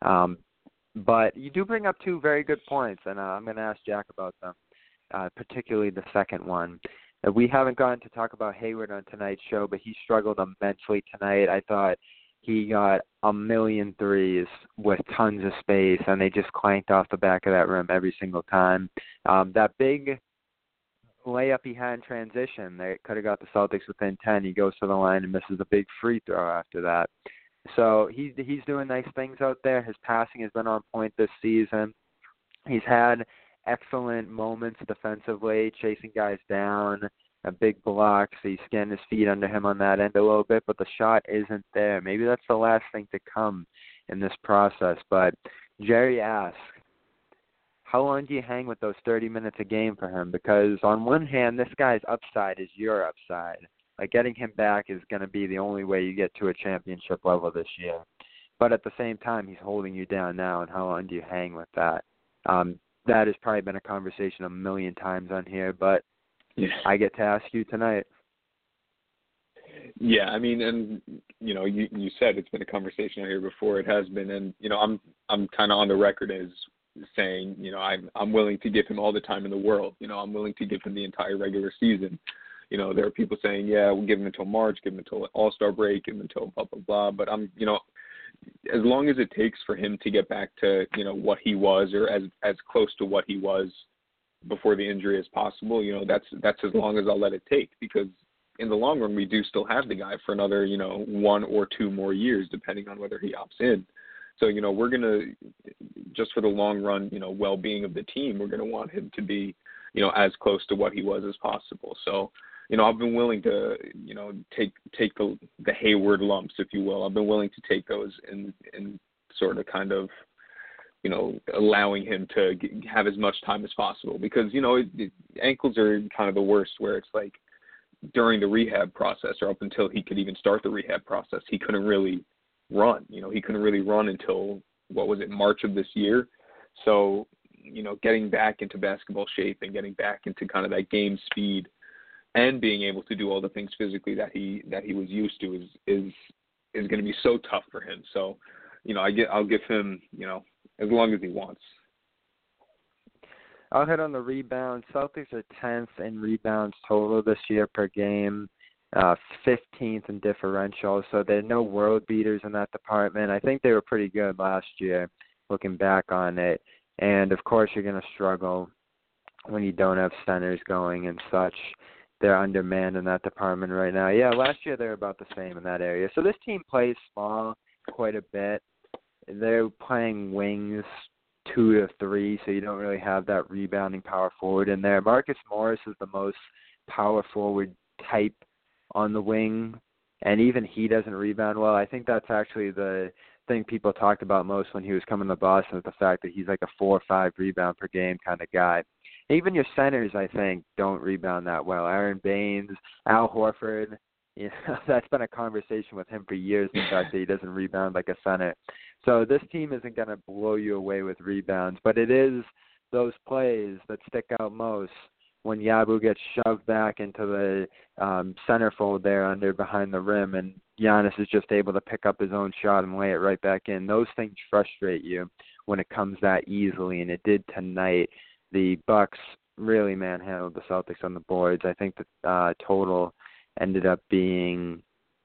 But you do bring up 2 very good points, and I'm going to ask Jack about them. Particularly the second one. We haven't gotten to talk about Hayward on tonight's show, but he struggled immensely tonight. I thought he got a million threes with tons of space, and they just clanked off the back of that rim every single time. That big layup he had in transition, they could have got the Celtics within 10. He goes to the line and misses a big free throw after that. So he's doing nice things out there. His passing has been on point this season. He's had excellent moments defensively, chasing guys down, big blocks. He skinned his feet under him on that end a little bit, but the shot isn't there. Maybe that's the last thing to come in this process. But Jerry asks, how long do you hang with those 30 minutes a game for him? Because on one hand, this guy's upside is your upside. Like, getting him back is going to be the only way you get to a championship level this year. But at the same time, he's holding you down now, and how long do you hang with that? That has probably been a conversation a million times on here, but I get to ask you tonight. Yeah, I mean, and you said it's been a conversation on here before. It has been, and I'm kind of on the record as saying, I'm willing to give him all the time in the world. I'm willing to give him the entire regular season. There are people saying, yeah, we'll give him until March, give him until All-Star break, give him until blah blah blah. But I'm, as long as it takes for him to get back to, what he was, or as close to what he was before the injury as possible, that's as long as I'll let it take, because in the long run, we do still have the guy for another, 1 or 2 more years, depending on whether he opts in. So, we're going to, just for the long run, well-being of the team, we're going to want him to be, as close to what he was as possible. So, I've been willing to, take the Hayward lumps, if you will. I've been willing to take those and sort of kind of, allowing him to have as much time as possible, because, ankles are kind of the worst, where it's like during the rehab process, or up until he could even start the rehab process, he couldn't really run. He couldn't really run until, March of this year. So, getting back into basketball shape and getting back into kind of that game speed, and being able to do all the things physically that he was used to is going to be so tough for him. So, I'll give him, as long as he wants. I'll hit on the rebounds. Celtics are 10th in rebounds total this year per game, 15th in differential. So they're no world beaters in that department. I think they were pretty good last year, looking back on it. And, of course, you're going to struggle when you don't have centers going and such. They're undermanned in that department right now. Yeah, last year they were about the same in that area. So this team plays small quite a bit. They're playing wings 2 to 3, so you don't really have that rebounding power forward in there. Marcus Morris is the most power forward type on the wing, and even he doesn't rebound well. I think that's actually the thing people talked about most when he was coming to Boston, is the fact that he's like a 4 or 5 rebound per game kind of guy. Even your centers, I think, don't rebound that well. Aaron Baines, Al Horford, that's been a conversation with him for years, the fact that he doesn't rebound like a center. So this team isn't going to blow you away with rebounds, but it is those plays that stick out most when Yabu gets shoved back into the centerfold there behind the rim, and Giannis is just able to pick up his own shot and lay it right back in. Those things frustrate you when it comes that easily, and it did tonight. The Bucks really manhandled the Celtics on the boards. I think the total ended up being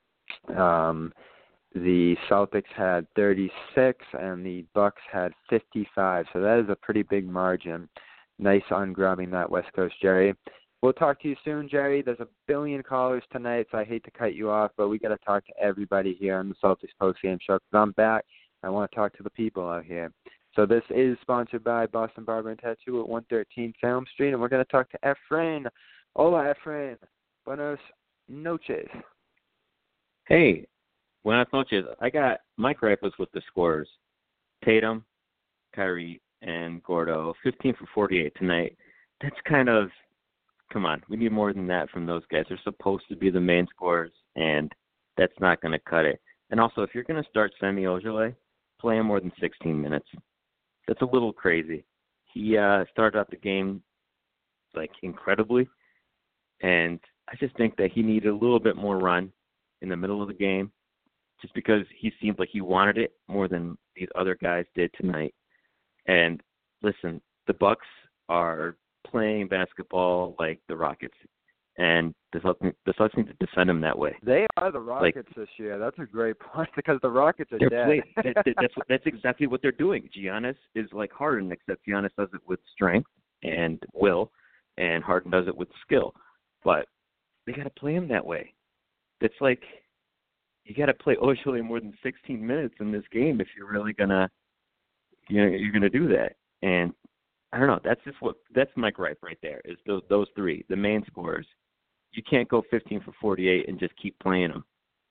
the Celtics had 36 and the Bucks had 55. So that is a pretty big margin. Nice on grabbing that West Coast, Jerry. We'll talk to you soon, Jerry. There's a billion callers tonight, so I hate to cut you off, but we got to talk to everybody here on the Celtics postgame show, because I'm back. I want to talk to the people out here. So this is sponsored by Boston Barber and Tattoo at 113 Film Street, and we're going to talk to Efrain. Hola, Efrain. Buenos noches. Hey, buenas noches. I got my gripe was with the scores. Tatum, Kyrie, and Gordo, 15 for 48 tonight. That's kind of come on. We need more than that from those guys. They're supposed to be the main scorers, and that's not going to cut it. And also, if you're going to start Semi Ojeleye, play him more than 16 minutes. That's a little crazy. He started out the game, incredibly, and I just think that he needed a little bit more run in the middle of the game just because he seemed like he wanted it more than these other guys did tonight. And listen, the Bucks are playing basketball like the Rockets, and the Suns need to defend them that way. They are the Rockets this year. That's a great point because the Rockets are dead. That's exactly what they're doing. Giannis is like Harden, except Giannis does it with strength and will, and Harden does it with skill. But they got to play him that way. It's like you got to play Ojeleye more than 16 minutes in this game if you're really gonna, you're gonna do that. And I don't know. That's my gripe right there. Is those three, the main scorers. You can't go 15 for 48 and just keep playing them.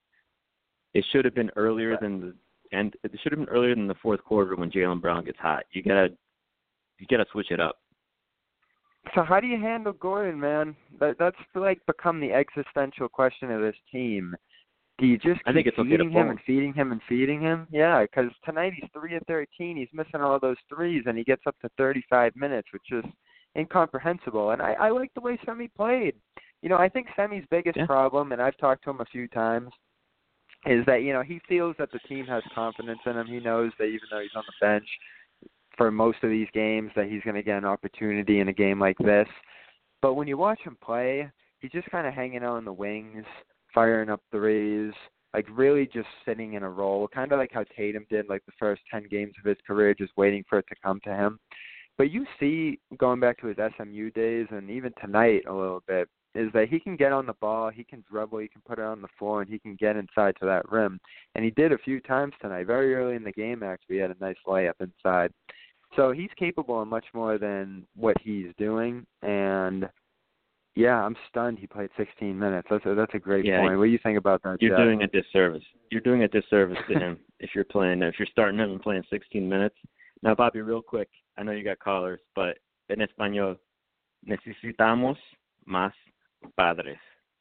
It should have been earlier than the fourth quarter when Jaylen Brown gets hot. You gotta switch it up. So how do you handle Gordon, man? That's become the existential question of this team. Do you just keep feeding him and feeding him and feeding him? Yeah, because tonight he's 3 of 13. He's missing all those threes, and he gets up to 35 minutes, which is incomprehensible. And I like the way Semi played. I think Semi's biggest problem, and I've talked to him a few times, is that, he feels that the team has confidence in him. He knows that even though he's on the bench for most of these games that he's going to get an opportunity in a game like this. But when you watch him play, he's just kind of hanging out in the wings, firing up threes, really just sitting in a role, kind of like how Tatum did the first 10 games of his career, just waiting for it to come to him. But you see, going back to his SMU days and even tonight a little bit, is that he can get on the ball, he can dribble, he can put it on the floor, and he can get inside to that rim. And he did a few times tonight. Very early in the game, actually, he had a nice layup inside. So he's capable of much more than what he's doing. And, yeah, I'm stunned he played 16 minutes. That's a great point. What do you think about that, You're Jeff? doing a disservice. You're doing a disservice to him if you're starting him and playing 16 minutes. Now, Bobby, real quick, I know you got callers, but en español, necesitamos más padres.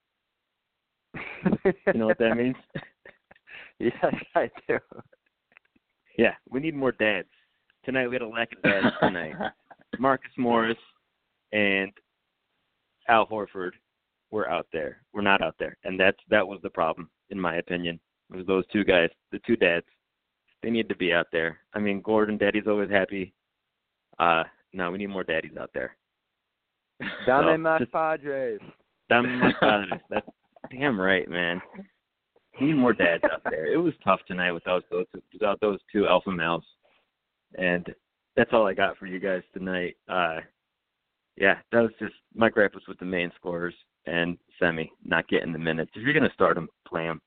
You know what that means? Yes, I do. Yeah, we need more dads. Tonight we had a lack of dads tonight. Marcus Morris and Al Horford were out there. We're not out there. And that was the problem, in my opinion. It was those two guys, the two dads. They need to be out there. I mean, Gordon, daddy's always happy. No, we need more daddies out there. Dame más padres. Dame más padres. That's damn right, man. We need more dads out there. It was tough tonight without those two alpha males. And that's all I got for you guys tonight. Yeah, that was just my gripe was with the main scorers and Semi not getting the minutes. If you're going to start them, play them.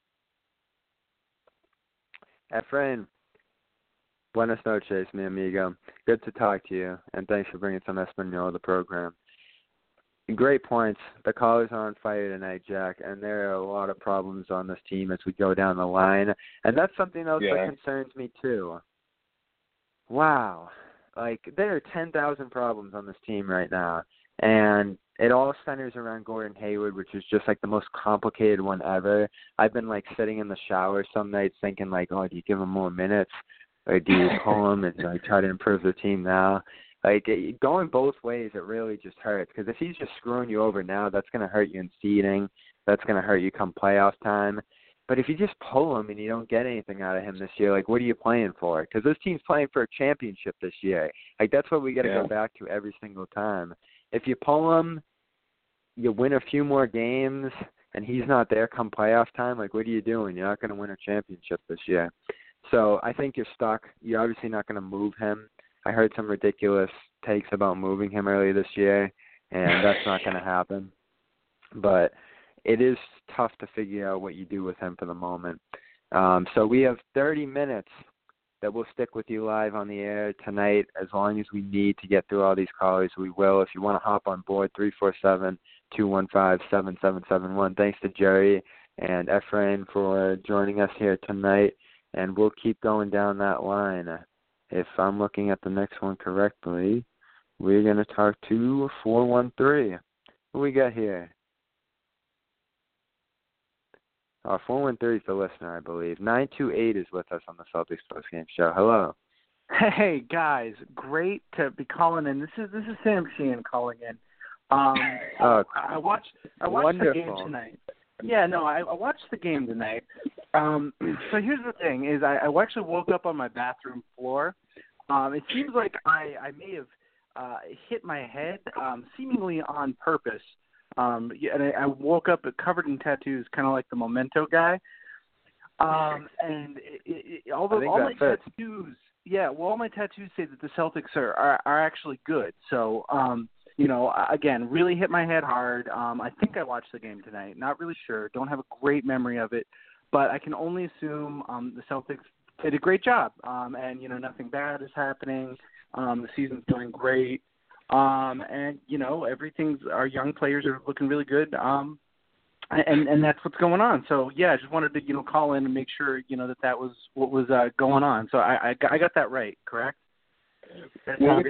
Efrain, buenas noches, mi amigo. Good to talk to you, and thanks for bringing some Espanol to the program. Great points. The callers are on fire tonight, Jack, and there are a lot of problems on this team as we go down the line, and that's something else that concerns me too. Wow. There are 10,000 problems on this team right now, and it all centers around Gordon Hayward, which is just the most complicated one ever. I've been sitting in the shower some nights thinking oh, do you give him more minutes, or do you pull him and try to improve the team now? Going both ways, it really just hurts, because if he's just screwing you over now, that's going to hurt you in seeding. That's going to hurt you come playoff time. But if you just pull him and you don't get anything out of him this year, what are you playing for? Because this team's playing for a championship this year. That's what we got to go back to every single time. If you pull him, you win a few more games, and he's not there come playoff time, what are you doing? You're not going to win a championship this year. So I think you're stuck. You're obviously not going to move him. I heard some ridiculous takes about moving him earlier this year, and that's not going to happen. But it is tough to figure out what you do with him for the moment. So we have 30 minutes that we'll stick with you live on the air tonight. As long as we need to get through all these callers, we will. If you want to hop on board, 347-215-7771. Thanks to Jerry and Efrain for joining us here tonight, and we'll keep going down that line. If I'm looking at the next one correctly, we're going to talk to 413. Who we got here? 413 is the listener, I believe. 928 is with us on the Celtics postgame show. Hello. Hey guys, great to be calling in. This is Sam Sheehan calling in. I watched the game tonight. Yeah, no, I watched the game tonight. So here's the thing: is I actually woke up on my bathroom floor. It seems like I may have hit my head, seemingly on purpose. And I woke up covered in tattoos, kind of like the Memento guy. And all my tattoos, all my tattoos say that the Celtics are actually good. So, again, really hit my head hard. I think I watched the game tonight. Not really sure. Don't have a great memory of it, but I can only assume the Celtics did a great job. And nothing bad is happening. The season's going great. And our young players are looking really good. And that's what's going on. So I just wanted to call in and make sure that was what was going on. So I got that right, correct? Well,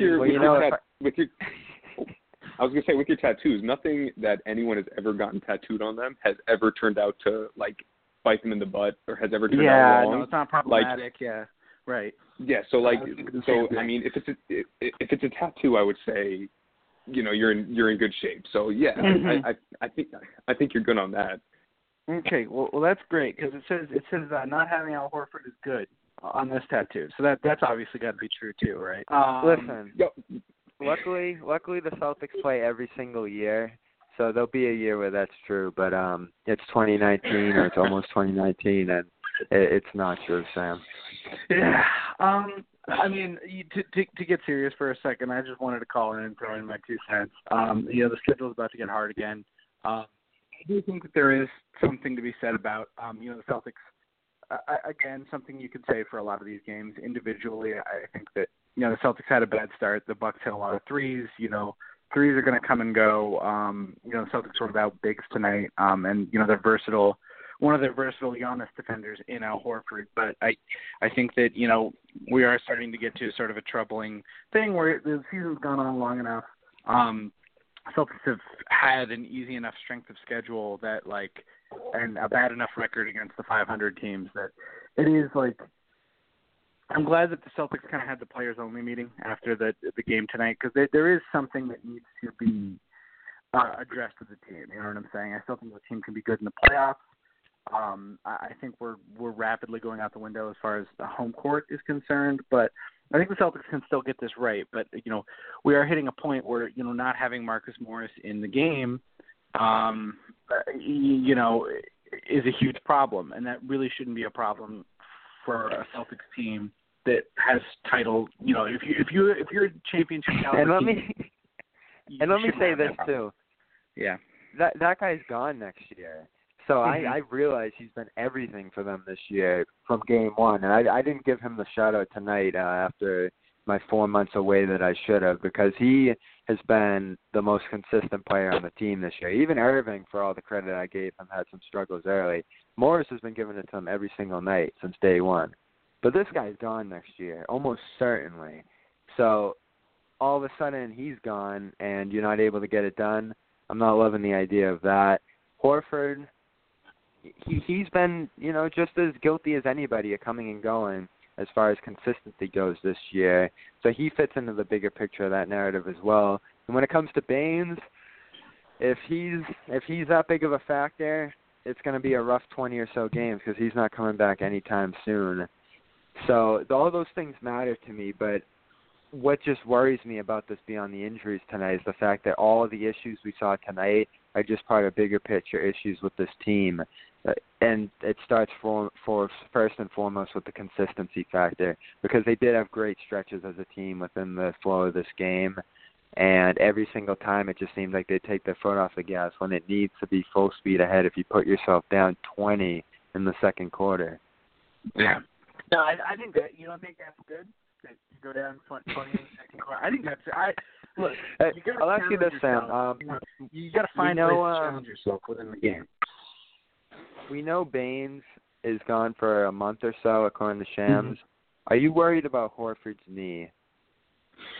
I was gonna say with your tattoos, nothing that anyone has ever gotten tattooed on them has ever turned out to bite them in the butt or has ever turned out wrong. No, it's not problematic. Right. Yeah. So I mean, if it's a tattoo, I would say, you're in good shape. So yeah, I think you're good on that. Okay, well that's great because it says not having Al Horford is good on this tattoo. So that's obviously got to be true too, right? Listen, luckily the Celtics play every single year, so there'll be a year where that's true. But it's 2019 or it's almost 2019, and it's not true, Sam. Yeah. I mean, to get serious for a second, I just wanted to call in and throw in my 2 cents. The schedule's about to get hard again. I do think that there is something to be said about, the Celtics. Again, something you could say for a lot of these games individually. I think that, the Celtics had a bad start. The Bucks hit a lot of threes. Threes are going to come and go. The Celtics were without bigs tonight, and they're versatile. One of the versatile Giannis defenders in Al Horford, but I think that we are starting to get to sort of a troubling thing where the season's gone on long enough. Celtics have had an easy enough strength of schedule that and a bad enough record against the 500 teams that it is I'm glad that the Celtics kind of had the players only meeting after the game tonight because there is something that needs to be addressed with the team. You know what I'm saying? I still think the team can be good in the playoffs. I think we're rapidly going out the window as far as the home court is concerned, but I think the Celtics can still get this right. But we are hitting a point where not having Marcus Morris in the game, is a huge problem, and that really shouldn't be a problem for a Celtics team that has title. If you're a championship caliber team, let me say this too. Yeah, that guy's gone next year. So I realize he's been everything for them this year from game one. And I didn't give him the shout-out tonight after my 4 months away that I should have because he has been the most consistent player on the team this year. Even Irving, for all the credit I gave him, had some struggles early. Morris has been giving it to him every single night since day one. But this guy's gone next year, almost certainly. So all of a sudden he's gone and you're not able to get it done. I'm not loving the idea of that. Horford, he's been, just as guilty as anybody at coming and going as far as consistency goes this year. So he fits into the bigger picture of that narrative as well. And when it comes to Baines, if he's that big of a factor, it's going to be a rough 20 or so games because he's not coming back anytime soon. So all those things matter to me, but what just worries me about this beyond the injuries tonight is the fact that all of the issues we saw tonight are just part of bigger picture issues with this team. And it starts for first and foremost with the consistency factor because they did have great stretches as a team within the flow of this game. And every single time it just seemed like they take their foot off the gas when it needs to be full speed ahead if you put yourself down 20 in the second quarter. Yeah. No, I think that you don't think that's good that you go down 20 in the second quarter. I think that's look. I'll ask you this, Sam. You got to find ways to challenge yourself within the game. We know Baines is gone for a month or so, according to Shams. Are you worried about Horford's knee?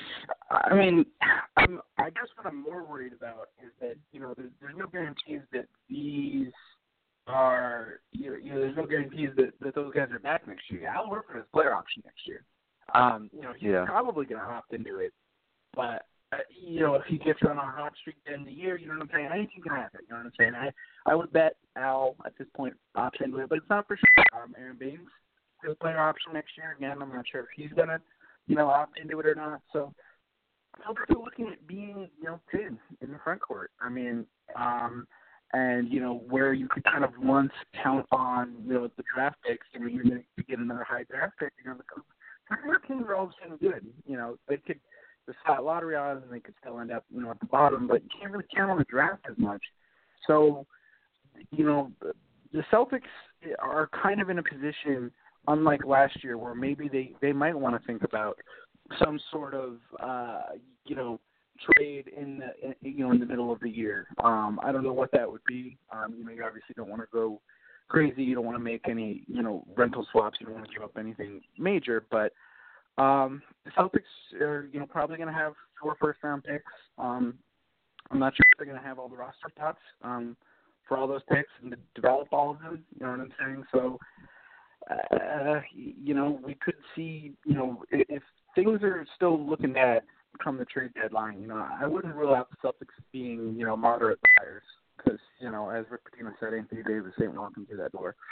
I mean, I guess what I'm more worried about is that, there's no guarantees that these are, there's no guarantees that those guys are back next year. Al Horford has player option next year. He's probably going to opt into it. But, if he gets on a hot streak at the end of the year, you know what I'm saying? Anything can happen. You know what I'm saying? I would bet Al at this point opts into it, but it's not for sure. Aaron Baines has a player option next year. Again, I'm not sure if he's going to, opt into it or not. So, I'm still looking at being, thin in the front court. I mean, and, where you could kind of once count on, the draft picks, you're going to get another high draft pick, the teams are all of a sudden good. They could decide lottery odds and they could still end up, at the bottom, but you can't really count on the draft as much. So, the Celtics are kind of in a position, unlike last year, where maybe they might want to think about some sort of, trade in the middle of the year. I don't know what that would be. You obviously don't want to go crazy. You don't want to make any, rental swaps. You don't want to give up anything major. But the Celtics are, probably going to have 4 first-round picks. I'm not sure if they're going to have all the roster spots for all those picks and to develop all of them. You know what I'm saying? So, we could see, if things are still looking bad come the trade deadline, I wouldn't rule out the Celtics being, moderate buyers because, as Rick Pitino said, Anthony Davis ain't walking through that door.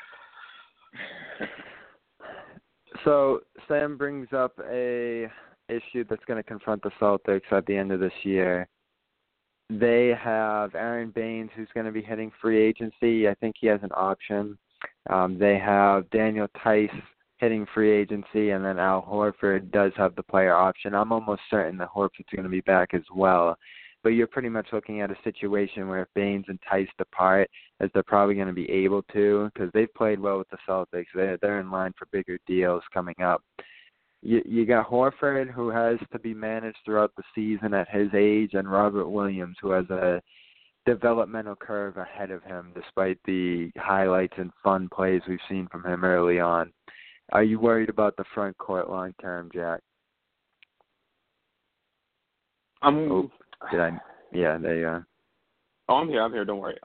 So Sam brings up a issue that's going to confront the Celtics at the end of this year. They have Aaron Baines, who's going to be hitting free agency. I think he has an option. They have Daniel Tice hitting free agency, and then Al Horford does have the player option. I'm almost certain that Horford's going to be back as well. But you're pretty much looking at a situation where if Baines and Tice depart, as they're probably going to be able to, because they've played well with the Celtics. They're in line for bigger deals coming up. You got Horford, who has to be managed throughout the season at his age, and Robert Williams, who has a developmental curve ahead of him, despite the highlights and fun plays we've seen from him early on. Are you worried about the front court long term, Jack? Yeah, there you are. Oh, I'm here. Don't worry.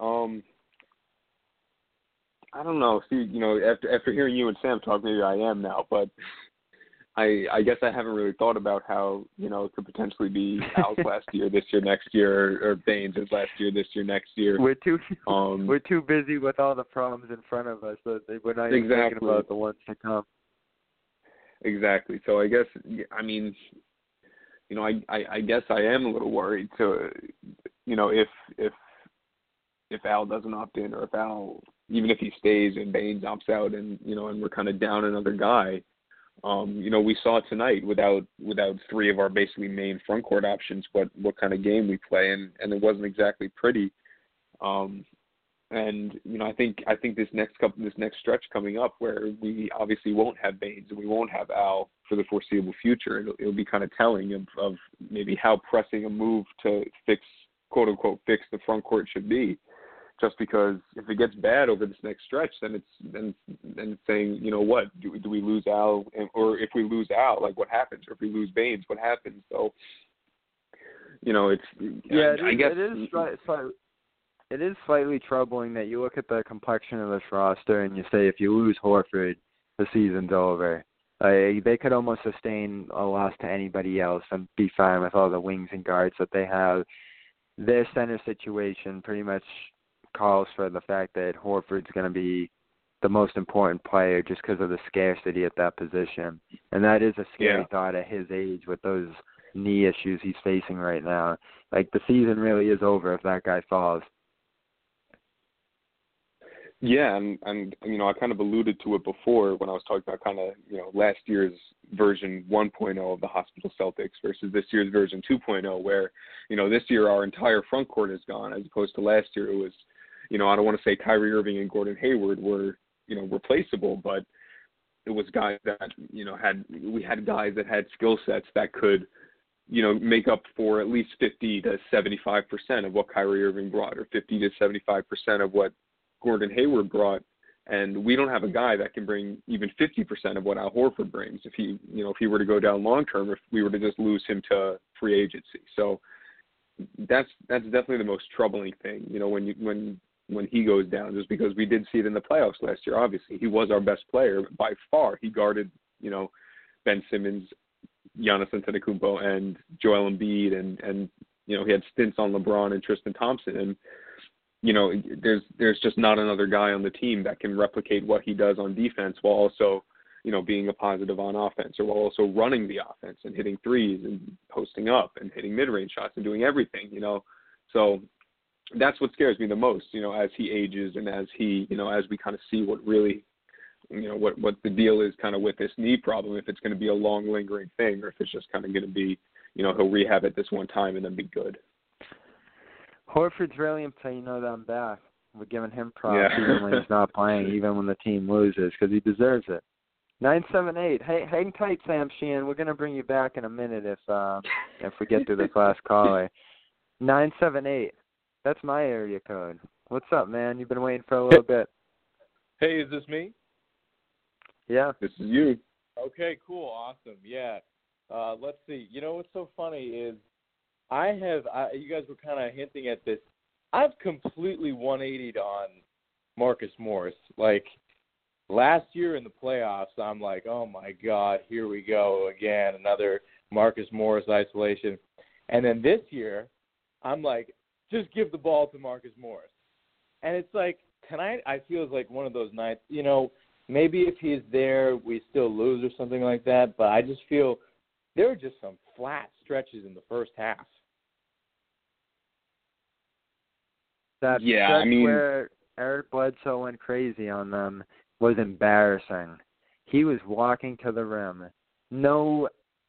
I don't know. See, after hearing you and Sam talk, maybe I am now. But I guess I haven't really thought about how it could potentially be Al's last year, this year, next year, or Baines' last year, this year, next year. We're too busy with all the problems in front of us that we're not even thinking about the ones to come. Exactly. So I guess I guess I am a little worried. So, if Al doesn't opt in, or if Al, even if he stays and Baines opts out, and and we're kind of down another guy, we saw tonight without 3 of our basically main front court options, what kind of game we play, and it wasn't exactly pretty. And I think this next stretch coming up, where we obviously won't have Baines and we won't have Al for the foreseeable future, it'll be kind of telling of maybe how pressing a move to quote unquote fix the front court should be. Just because if it gets bad over this next stretch, then it's saying, what do we lose Al, or if we lose Al, like what happens? Or if we lose Baines, what happens? So it is slightly troubling that you look at the complexion of this roster and you say if you lose Horford, the season's over. They could almost sustain a loss to anybody else and be fine with all the wings and guards that they have. Their center situation pretty much calls for the fact that Horford's going to be the most important player just because of the scarcity at that position. And that is a scary thought at his age with those knee issues he's facing right now. Like, the season really is over if that guy falls. Yeah, and I kind of alluded to it before when I was talking about kind of, last year's version 1.0 of the Hospital Celtics versus this year's version 2.0, where, this year our entire front court is gone, as opposed to last year it was, I don't want to say Kyrie Irving and Gordon Hayward were, replaceable, but it was guys that, we had guys that had skill sets that could, make up for at least 50 to 75% of what Kyrie Irving brought, or 50 to 75% of what Gordon Hayward brought, And we don't have a guy that can bring even 50% of what Al Horford brings if he were to go down long term, if we were to just lose him to free agency. So that's definitely the most troubling thing, when he goes down, just because we did see it in the playoffs last year. Obviously, he was our best player by far. He guarded, Ben Simmons, Giannis Antetokounmpo, and Joel Embiid, and he had stints on LeBron and Tristan Thompson, and there's just not another guy on the team that can replicate what he does on defense while also, being a positive on offense, or while also running the offense and hitting threes and posting up and hitting mid-range shots and doing everything, So that's what scares me the most, as he ages and as he, as we kind of see what really, what the deal is kind of with this knee problem, if it's going to be a long lingering thing or if it's just kind of going to be, he'll rehab it this one time and then be good. Horford's really saying, that I'm back. We're giving him props even when he's not playing, even when the team loses, because he deserves it. 978. Hey, hang tight, Sam Sheehan. We're gonna bring you back in a minute if we get through this last caller. 978. That's my area code. What's up, man? You've been waiting for a little bit. Hey, is this me? Yeah. This is you. Okay, cool, awesome. Yeah. Let's see. What's so funny is you guys were kind of hinting at this. I've completely 180'd on Marcus Morris. Like, last year in the playoffs, I'm like, oh, my God, here we go again, another Marcus Morris isolation. And then this year, I'm like, just give the ball to Marcus Morris. And it's like, tonight I feel it's like one of those nights, maybe if he's there, we still lose or something like that. But I just feel there were just some flat stretches in the first half. That stretch where Eric Bledsoe went crazy on them was embarrassing. He was walking to the rim. No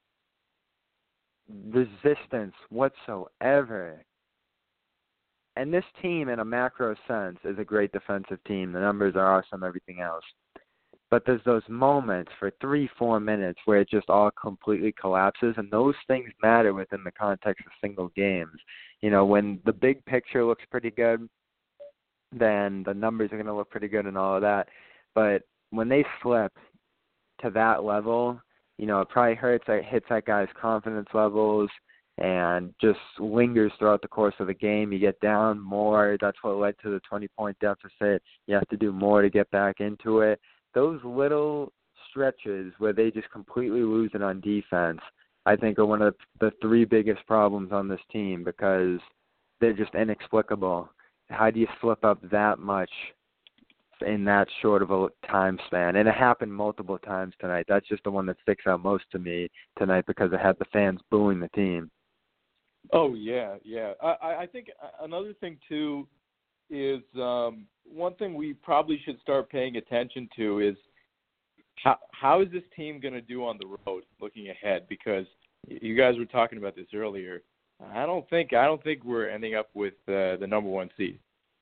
resistance whatsoever. And this team, in a macro sense, is a great defensive team. The numbers are awesome, everything else. But there's those moments for 3-4 minutes where it just all completely collapses, and those things matter within the context of single games. When the big picture looks pretty good, then the numbers are going to look pretty good and all of that. But when they slip to that level, it probably hits that guy's confidence levels and just lingers throughout the course of the game. You get down more. That's what led to the 20-point deficit. You have to do more to get back into it. Those little stretches where they just completely lose it on defense, I think, are one of the three biggest problems on this team because they're just inexplicable. How do you slip up that much in that short of a time span? And it happened multiple times tonight. That's just the one that sticks out most to me tonight because it had the fans booing the team. Oh, yeah. I think another thing, too, is one thing we probably should start paying attention to is how is this team going to do on the road looking ahead? Because you guys were talking about this earlier. I don't think we're ending up with the number one seed.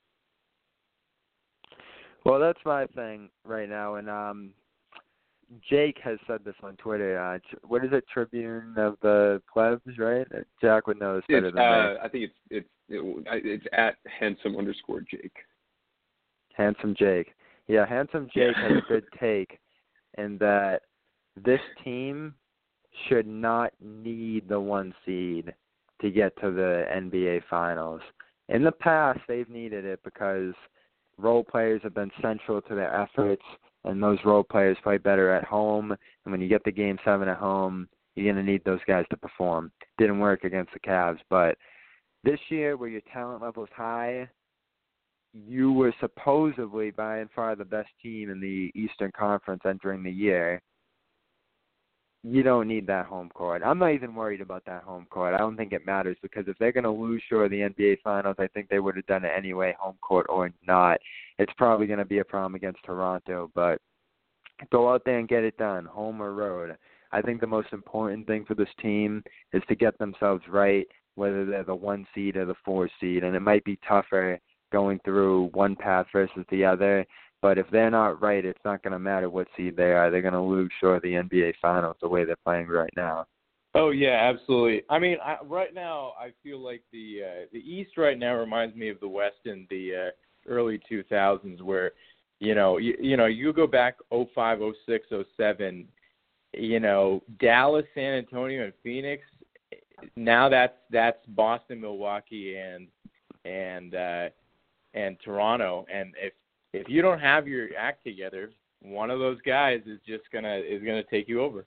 Well, that's my thing right now, and Jake has said this on Twitter. What is it, Tribune of the Plebs, right? Jack would know this better than me. I think it's at @handsome_Jake. Handsome Jake. Yeah, Handsome Jake has a good take in that this team should not need the 1 seed to get to the NBA Finals. In the past, they've needed it because role players have been central to their efforts, and those role players play better at home. And when you get the Game 7 at home, you're going to need those guys to perform. Didn't work against the Cavs, but this year where your talent level is high, you were supposedly by and far the best team in the Eastern Conference entering the year. You don't need that home court. I'm not even worried about that home court. I don't think it matters because if they're going to lose short of the NBA Finals, I think they would have done it anyway, home court or not. It's probably going to be a problem against Toronto, but go out there and get it done, home or road. I think the most important thing for this team is to get themselves right, whether they're the 1 seed or the 4 seed, and it might be tougher going through one path versus the other. But if they're not right, it's not going to matter what seed they are. They're going to lose short of the NBA Finals the way they're playing right now. Oh, yeah, absolutely. I mean, right now I feel like the East right now reminds me of the West in the early 2000s where, You go back 05, 06, 07, Dallas, San Antonio, and Phoenix. Now that's Boston, Milwaukee, and Toronto. And if you don't have your act together, one of those guys is gonna take you over.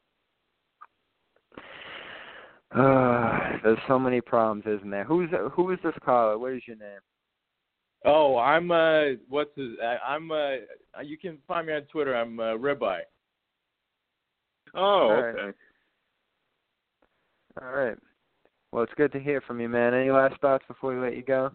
There's so many problems, isn't there? Who is this caller? What is your name? Oh, I'm you can find me on Twitter. I'm Ribeye. Oh, okay. All right. Well, it's good to hear from you, man. Any last thoughts before we let you go?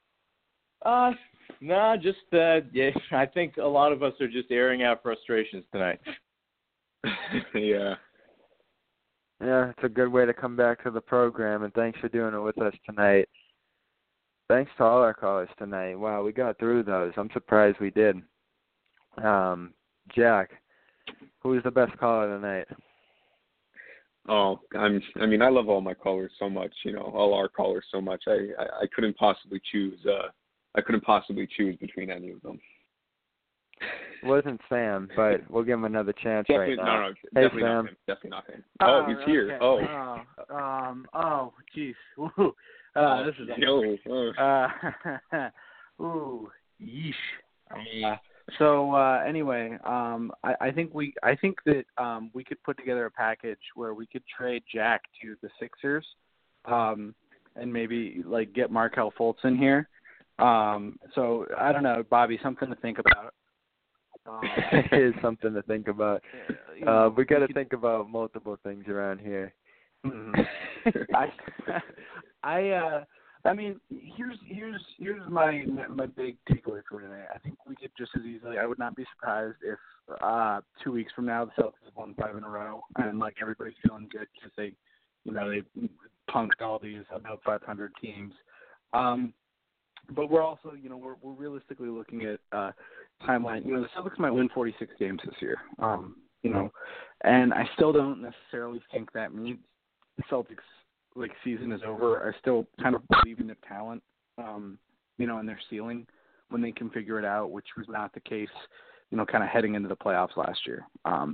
No, just I think a lot of us are just airing out frustrations tonight. Yeah. Yeah, it's a good way to come back to the program, and thanks for doing it with us tonight. Thanks to all our callers tonight. Wow, we got through those. I'm surprised we did. Jack, who is the best caller tonight? Oh, I love all my callers so much. All our callers so much. I couldn't possibly choose. I couldn't possibly choose between any of them. It wasn't Sam, but we'll give him another chance Definitely, right now. No, hey, definitely Sam. not him. Definitely not him. Oh, he's here. Okay. Oh. Jeez. This is ooh, yeesh. So anyway, I think that we could put together a package where we could trade Jack to the Sixers, and maybe get Markelle Fultz in here. So I don't know, Bobby, something to think about. It is something to think about. We got to think about multiple things around here. Here's my big takeaway for today. I think we could just as easily. I would not be surprised if 2 weeks from now the Celtics have won 5 in a row and everybody's feeling good because they punked all these about 500 teams. But we're also, we're realistically looking at timeline. The Celtics might win 46 games this year. And I still don't necessarily think that means the Celtics season is over. I still kind of believe in their talent, and their ceiling when they can figure it out, which was not the case, kind of heading into the playoffs last year.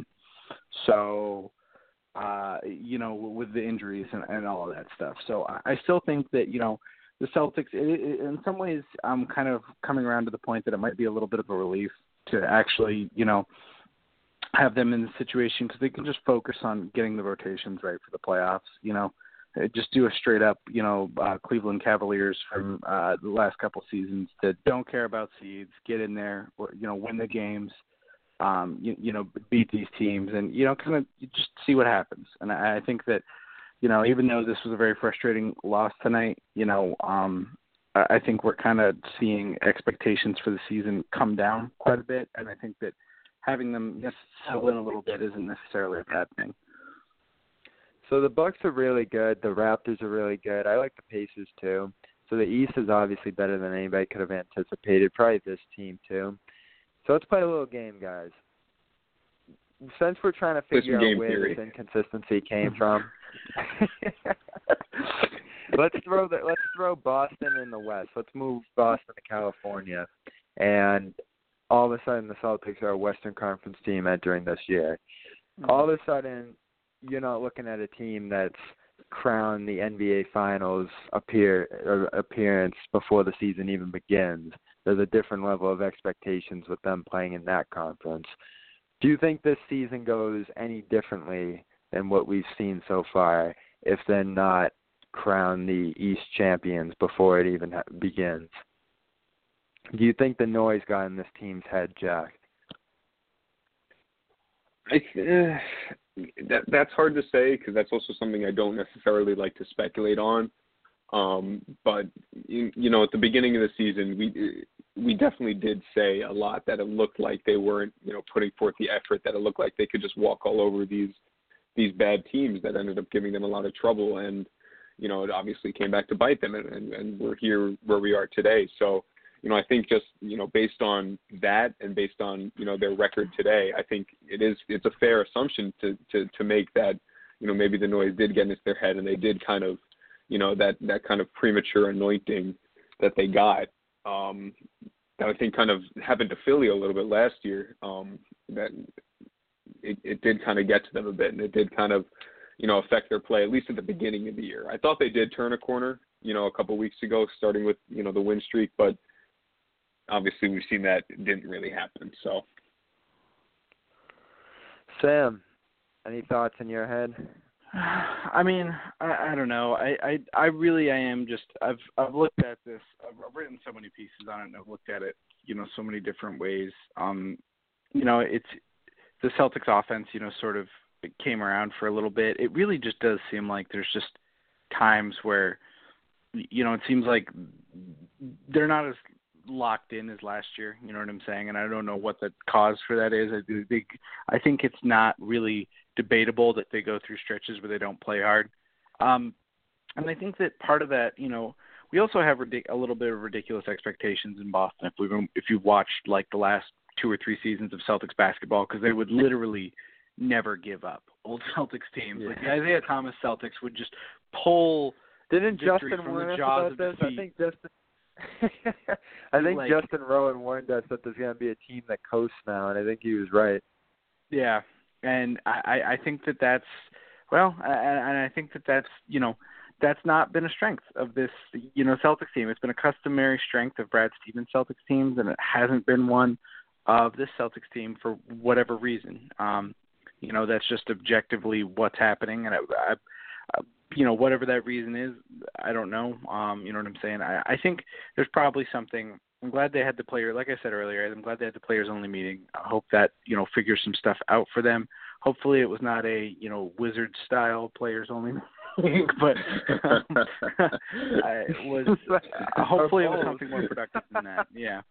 With the injuries and all of that stuff. So I still think that, the Celtics, in some ways, I'm kind of coming around to the point that it might be a little bit of a relief to actually, have them in the situation because they can just focus on getting the rotations right for the playoffs. Just do a straight up, Cleveland Cavaliers from the last couple seasons that don't care about seeds, get in there, or, win the games, beat these teams, and kind of just see what happens. And I think that. Even though this was a very frustrating loss tonight, I think we're kind of seeing expectations for the season come down quite a bit, and I think that having them settle in a little bit isn't necessarily a bad thing. So the Bucks are really good. The Raptors are really good. I like the Pacers too. So the East is obviously better than anybody could have anticipated. Probably this team too. So let's play a little game, guys. Since we're trying to figure out where this inconsistency came from, let's throw Boston in the West. Let's move Boston to California, and all of a sudden the Celtics are a Western Conference team entering this year. All of a sudden, you're not looking at a team that's crowned the NBA Finals appearance before the season even begins. There's a different level of expectations with them playing in that conference. Do you think this season goes any differently than what we've seen so far if they're not crown the East champions before it even begins? Do you think the noise got in this team's head, Jack? That's hard to say because that's also something I don't necessarily like to speculate on. But at the beginning of the season, we definitely did say a lot that it looked like they weren't, putting forth the effort, that it looked like they could just walk all over these bad teams that ended up giving them a lot of trouble. And, it obviously came back to bite them, and we're here where we are today. So, I think just, based on that and based on, their record today, I think it's a fair assumption to make that, maybe the noise did get into their head and they did kind of, that kind of premature anointing that they got. I think kind of happened to Philly a little bit last year. That it did kind of get to them a bit, and it did kind of, affect their play, at least at the beginning of the year. I thought they did turn a corner, a couple weeks ago, starting with, the win streak, but obviously we've seen that it didn't really happen. So, Sam, any thoughts in your head? I mean, I don't know. I really am just I've looked at this. I've written so many pieces on it, and I've looked at it, so many different ways. It's the Celtics offense, sort of came around for a little bit. It really just does seem like there's just times where, it seems like they're not as locked in as last year. You know what I'm saying? And I don't know what the cause for that is. I think it's not really debatable that they go through stretches where they don't play hard. And I think that part of that, we also have a little bit of ridiculous expectations in Boston. If you've watched like the last 2 or 3 seasons of Celtics basketball, because they would literally never give up. Old Celtics teams, like the Isaiah Thomas Celtics, would just pull. Didn't victory Justin from warn the us jaws about of this? defeat. I think Justin Rowan warned us that there's going to be a team that coasts now, and I think he was right. Yeah, and I think that's and I think that's that's not been a strength of this Celtics team. It's been a customary strength of Brad Stevens Celtics teams, and it hasn't been one of this Celtics team for whatever reason. That's just objectively what's happening, and I whatever that reason is, I don't know. You know what I'm saying? I think there's probably something. I'm glad they had the player, like I said earlier, I'm glad they had the players only meeting. I hope that, figures some stuff out for them. Hopefully it was not a, wizard style players only meeting, but hopefully it was something more productive than that. Yeah.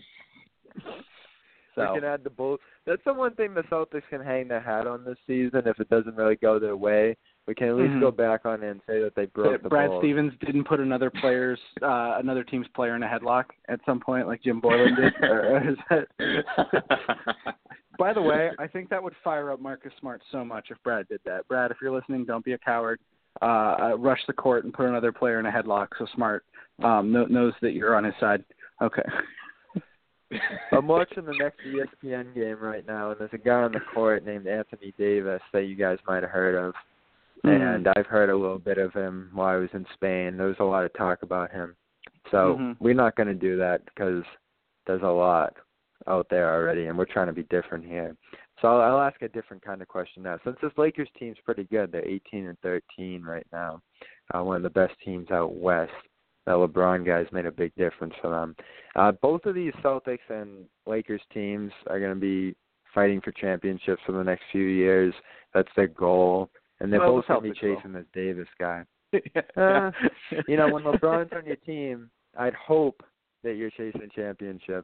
So. We can add the Bulls. That's the one thing the Celtics can hang their hat on this season if it doesn't really go their way. We can at least go back on it and say that they broke the Brad Bulls. Stevens didn't put another team's player in a headlock at some point like Jim Boylan did. By the way, I think that would fire up Marcus Smart so much if Brad did that. Brad, if you're listening, don't be a coward. Rush the court and put another player in a headlock so Smart knows that you're on his side. Okay. I'm watching the next ESPN game right now, and there's a guy on the court named Anthony Davis that you guys might have heard of. And I've heard a little bit of him while I was in Spain. There was a lot of talk about him. So we're not going to do that because there's a lot out there already, and we're trying to be different here. So I'll ask a different kind of question now. Since this Lakers team's pretty good, they're 18-13 right now, one of the best teams out west. The LeBron guys made a big difference for them. Both of these Celtics and Lakers teams are going to be fighting for championships for the next few years. That's their goal. And they're both going to be chasing this Davis guy. When LeBron's on your team, I'd hope that you're chasing championships.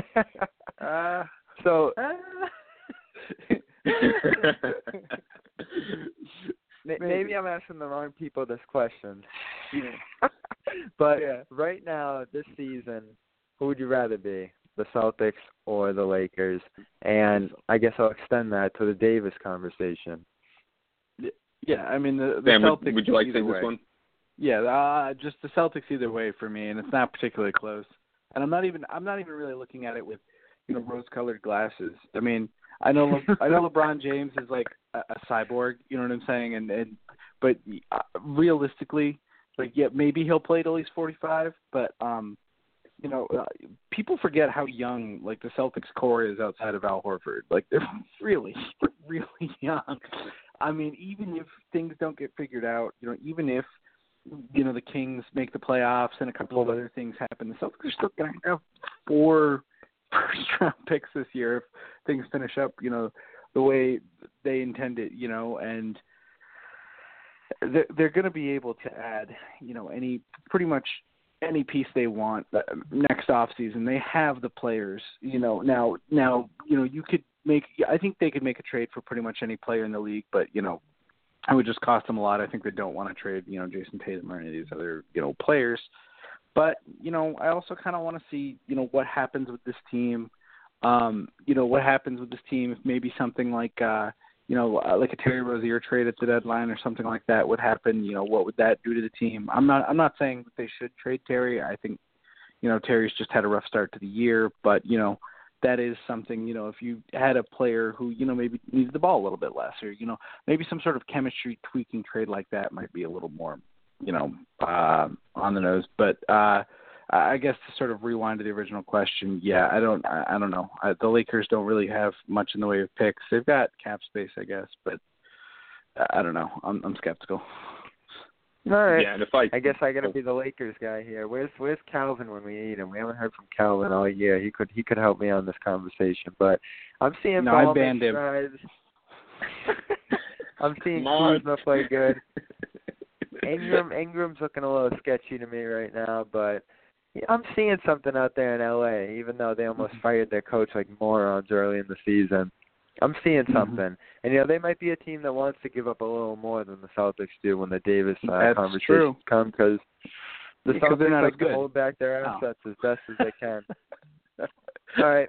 Maybe I'm asking the wrong people this question. But right now, this season, who would you rather be, the Celtics or the Lakers? And I guess I'll extend that to the Davis conversation. Yeah, I mean the Sam, Celtics. would you like to take way. this one? Yeah, just the Celtics either way for me, and it's not particularly close. And I'm not even really looking at it with rose-colored glasses. I mean, I know LeBron James is like a cyborg. You know what I'm saying? But realistically, maybe he'll play till he's 45. But people forget how young the Celtics core is outside of Al Horford. They're really, really young. I mean, even if things don't get figured out, even if, the Kings make the playoffs and a couple of other things happen, the Celtics are still going to have 4 first-round picks this year if things finish up, the way they intended, and they're going to be able to add, pretty much any piece they want next offseason. They have the players, now, you could I think they could make a trade for pretty much any player in the league, but, it would just cost them a lot. I think they don't want to trade, Jason Tatum or any of these other, players. But, I also kind of want to see, what happens with this team. What happens with this team if maybe something like a Terry Rozier trade at the deadline or something like that would happen. What would that do to the team? I'm not saying that they should trade Terry. I think, Terry's just had a rough start to the year, but that is something, if you had a player who, maybe needs the ball a little bit less, or, maybe some sort of chemistry tweaking trade like that might be a little more, on the nose. But I guess to sort of rewind to the original question, yeah, I don't know. The Lakers don't really have much in the way of picks. They've got cap space, I guess, but I don't know. I'm skeptical. All right. Yeah, and I guess I got to be the Lakers guy here. Where's Calvin when we need him? We haven't heard from Calvin all year. He could help me on this conversation, but I'm seeing I banned him. I'm seeing Kuzma play good. Ingram's looking a little sketchy to me right now, but I'm seeing something out there in LA, even though they almost fired their coach like morons early in the season. I'm seeing something. And, they might be a team that wants to give up a little more than the Celtics do when the Davis conversations come, because the Celtics like to hold back their assets as best as they can. All right.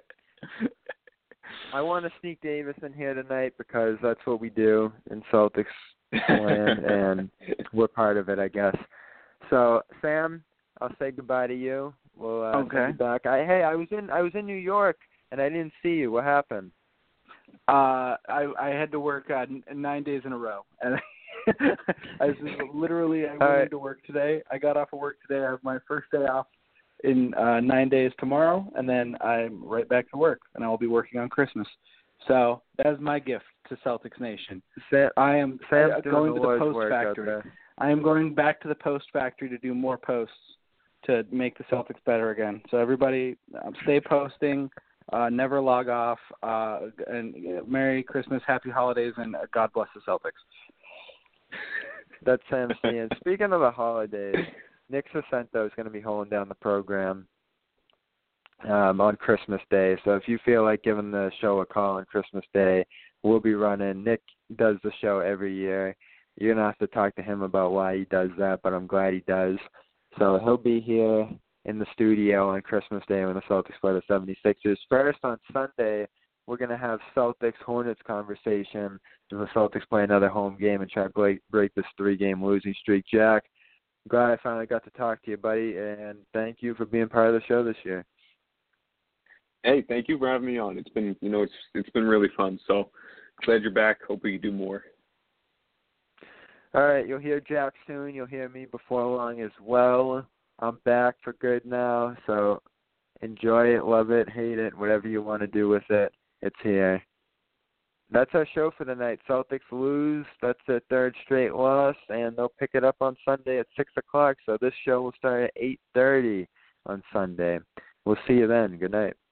I want to sneak Davis in here tonight because that's what we do in Celtics land, and we're part of it, I guess. So, Sam, I'll say goodbye to you. We'll be back. I was in New York, and I didn't see you. What happened? I had to work 9 days in a row, and I went to work today. I got off of work today. I have my first day off in 9 days tomorrow, and then I'm right back to work, and I will be working on Christmas. So that is my gift to Celtics Nation. I am going to the Post Factory. I am going back to the Post Factory to do more posts to make the Celtics better again. So everybody, stay posting. Never log off, and Merry Christmas, Happy Holidays, and God bless the Celtics. That's Sam Cian. Speaking of the holidays, Nick Sacento is going to be holding down the program on Christmas Day. So if you feel like giving the show a call on Christmas Day, we'll be running. Nick does the show every year. You're going to have to talk to him about why he does that, but I'm glad he does. So he'll be here in the studio on Christmas Day when the Celtics play the 76ers. First, on Sunday, we're going to have Celtics-Hornets conversation as the Celtics play another home game and try to break this 3-game losing streak. Jack, glad I finally got to talk to you, buddy, and thank you for being part of the show this year. Hey, thank you for having me on. It's been, it's been really fun. So glad you're back. Hope we can do more. All right, you'll hear Jack soon. You'll hear me before long as well. I'm back for good now, so enjoy it, love it, hate it, whatever you want to do with it. It's here. That's our show for the night. Celtics lose. That's their third straight loss, and they'll pick it up on Sunday at 6 o'clock. So this show will start at 8:30 on Sunday. We'll see you then. Good night.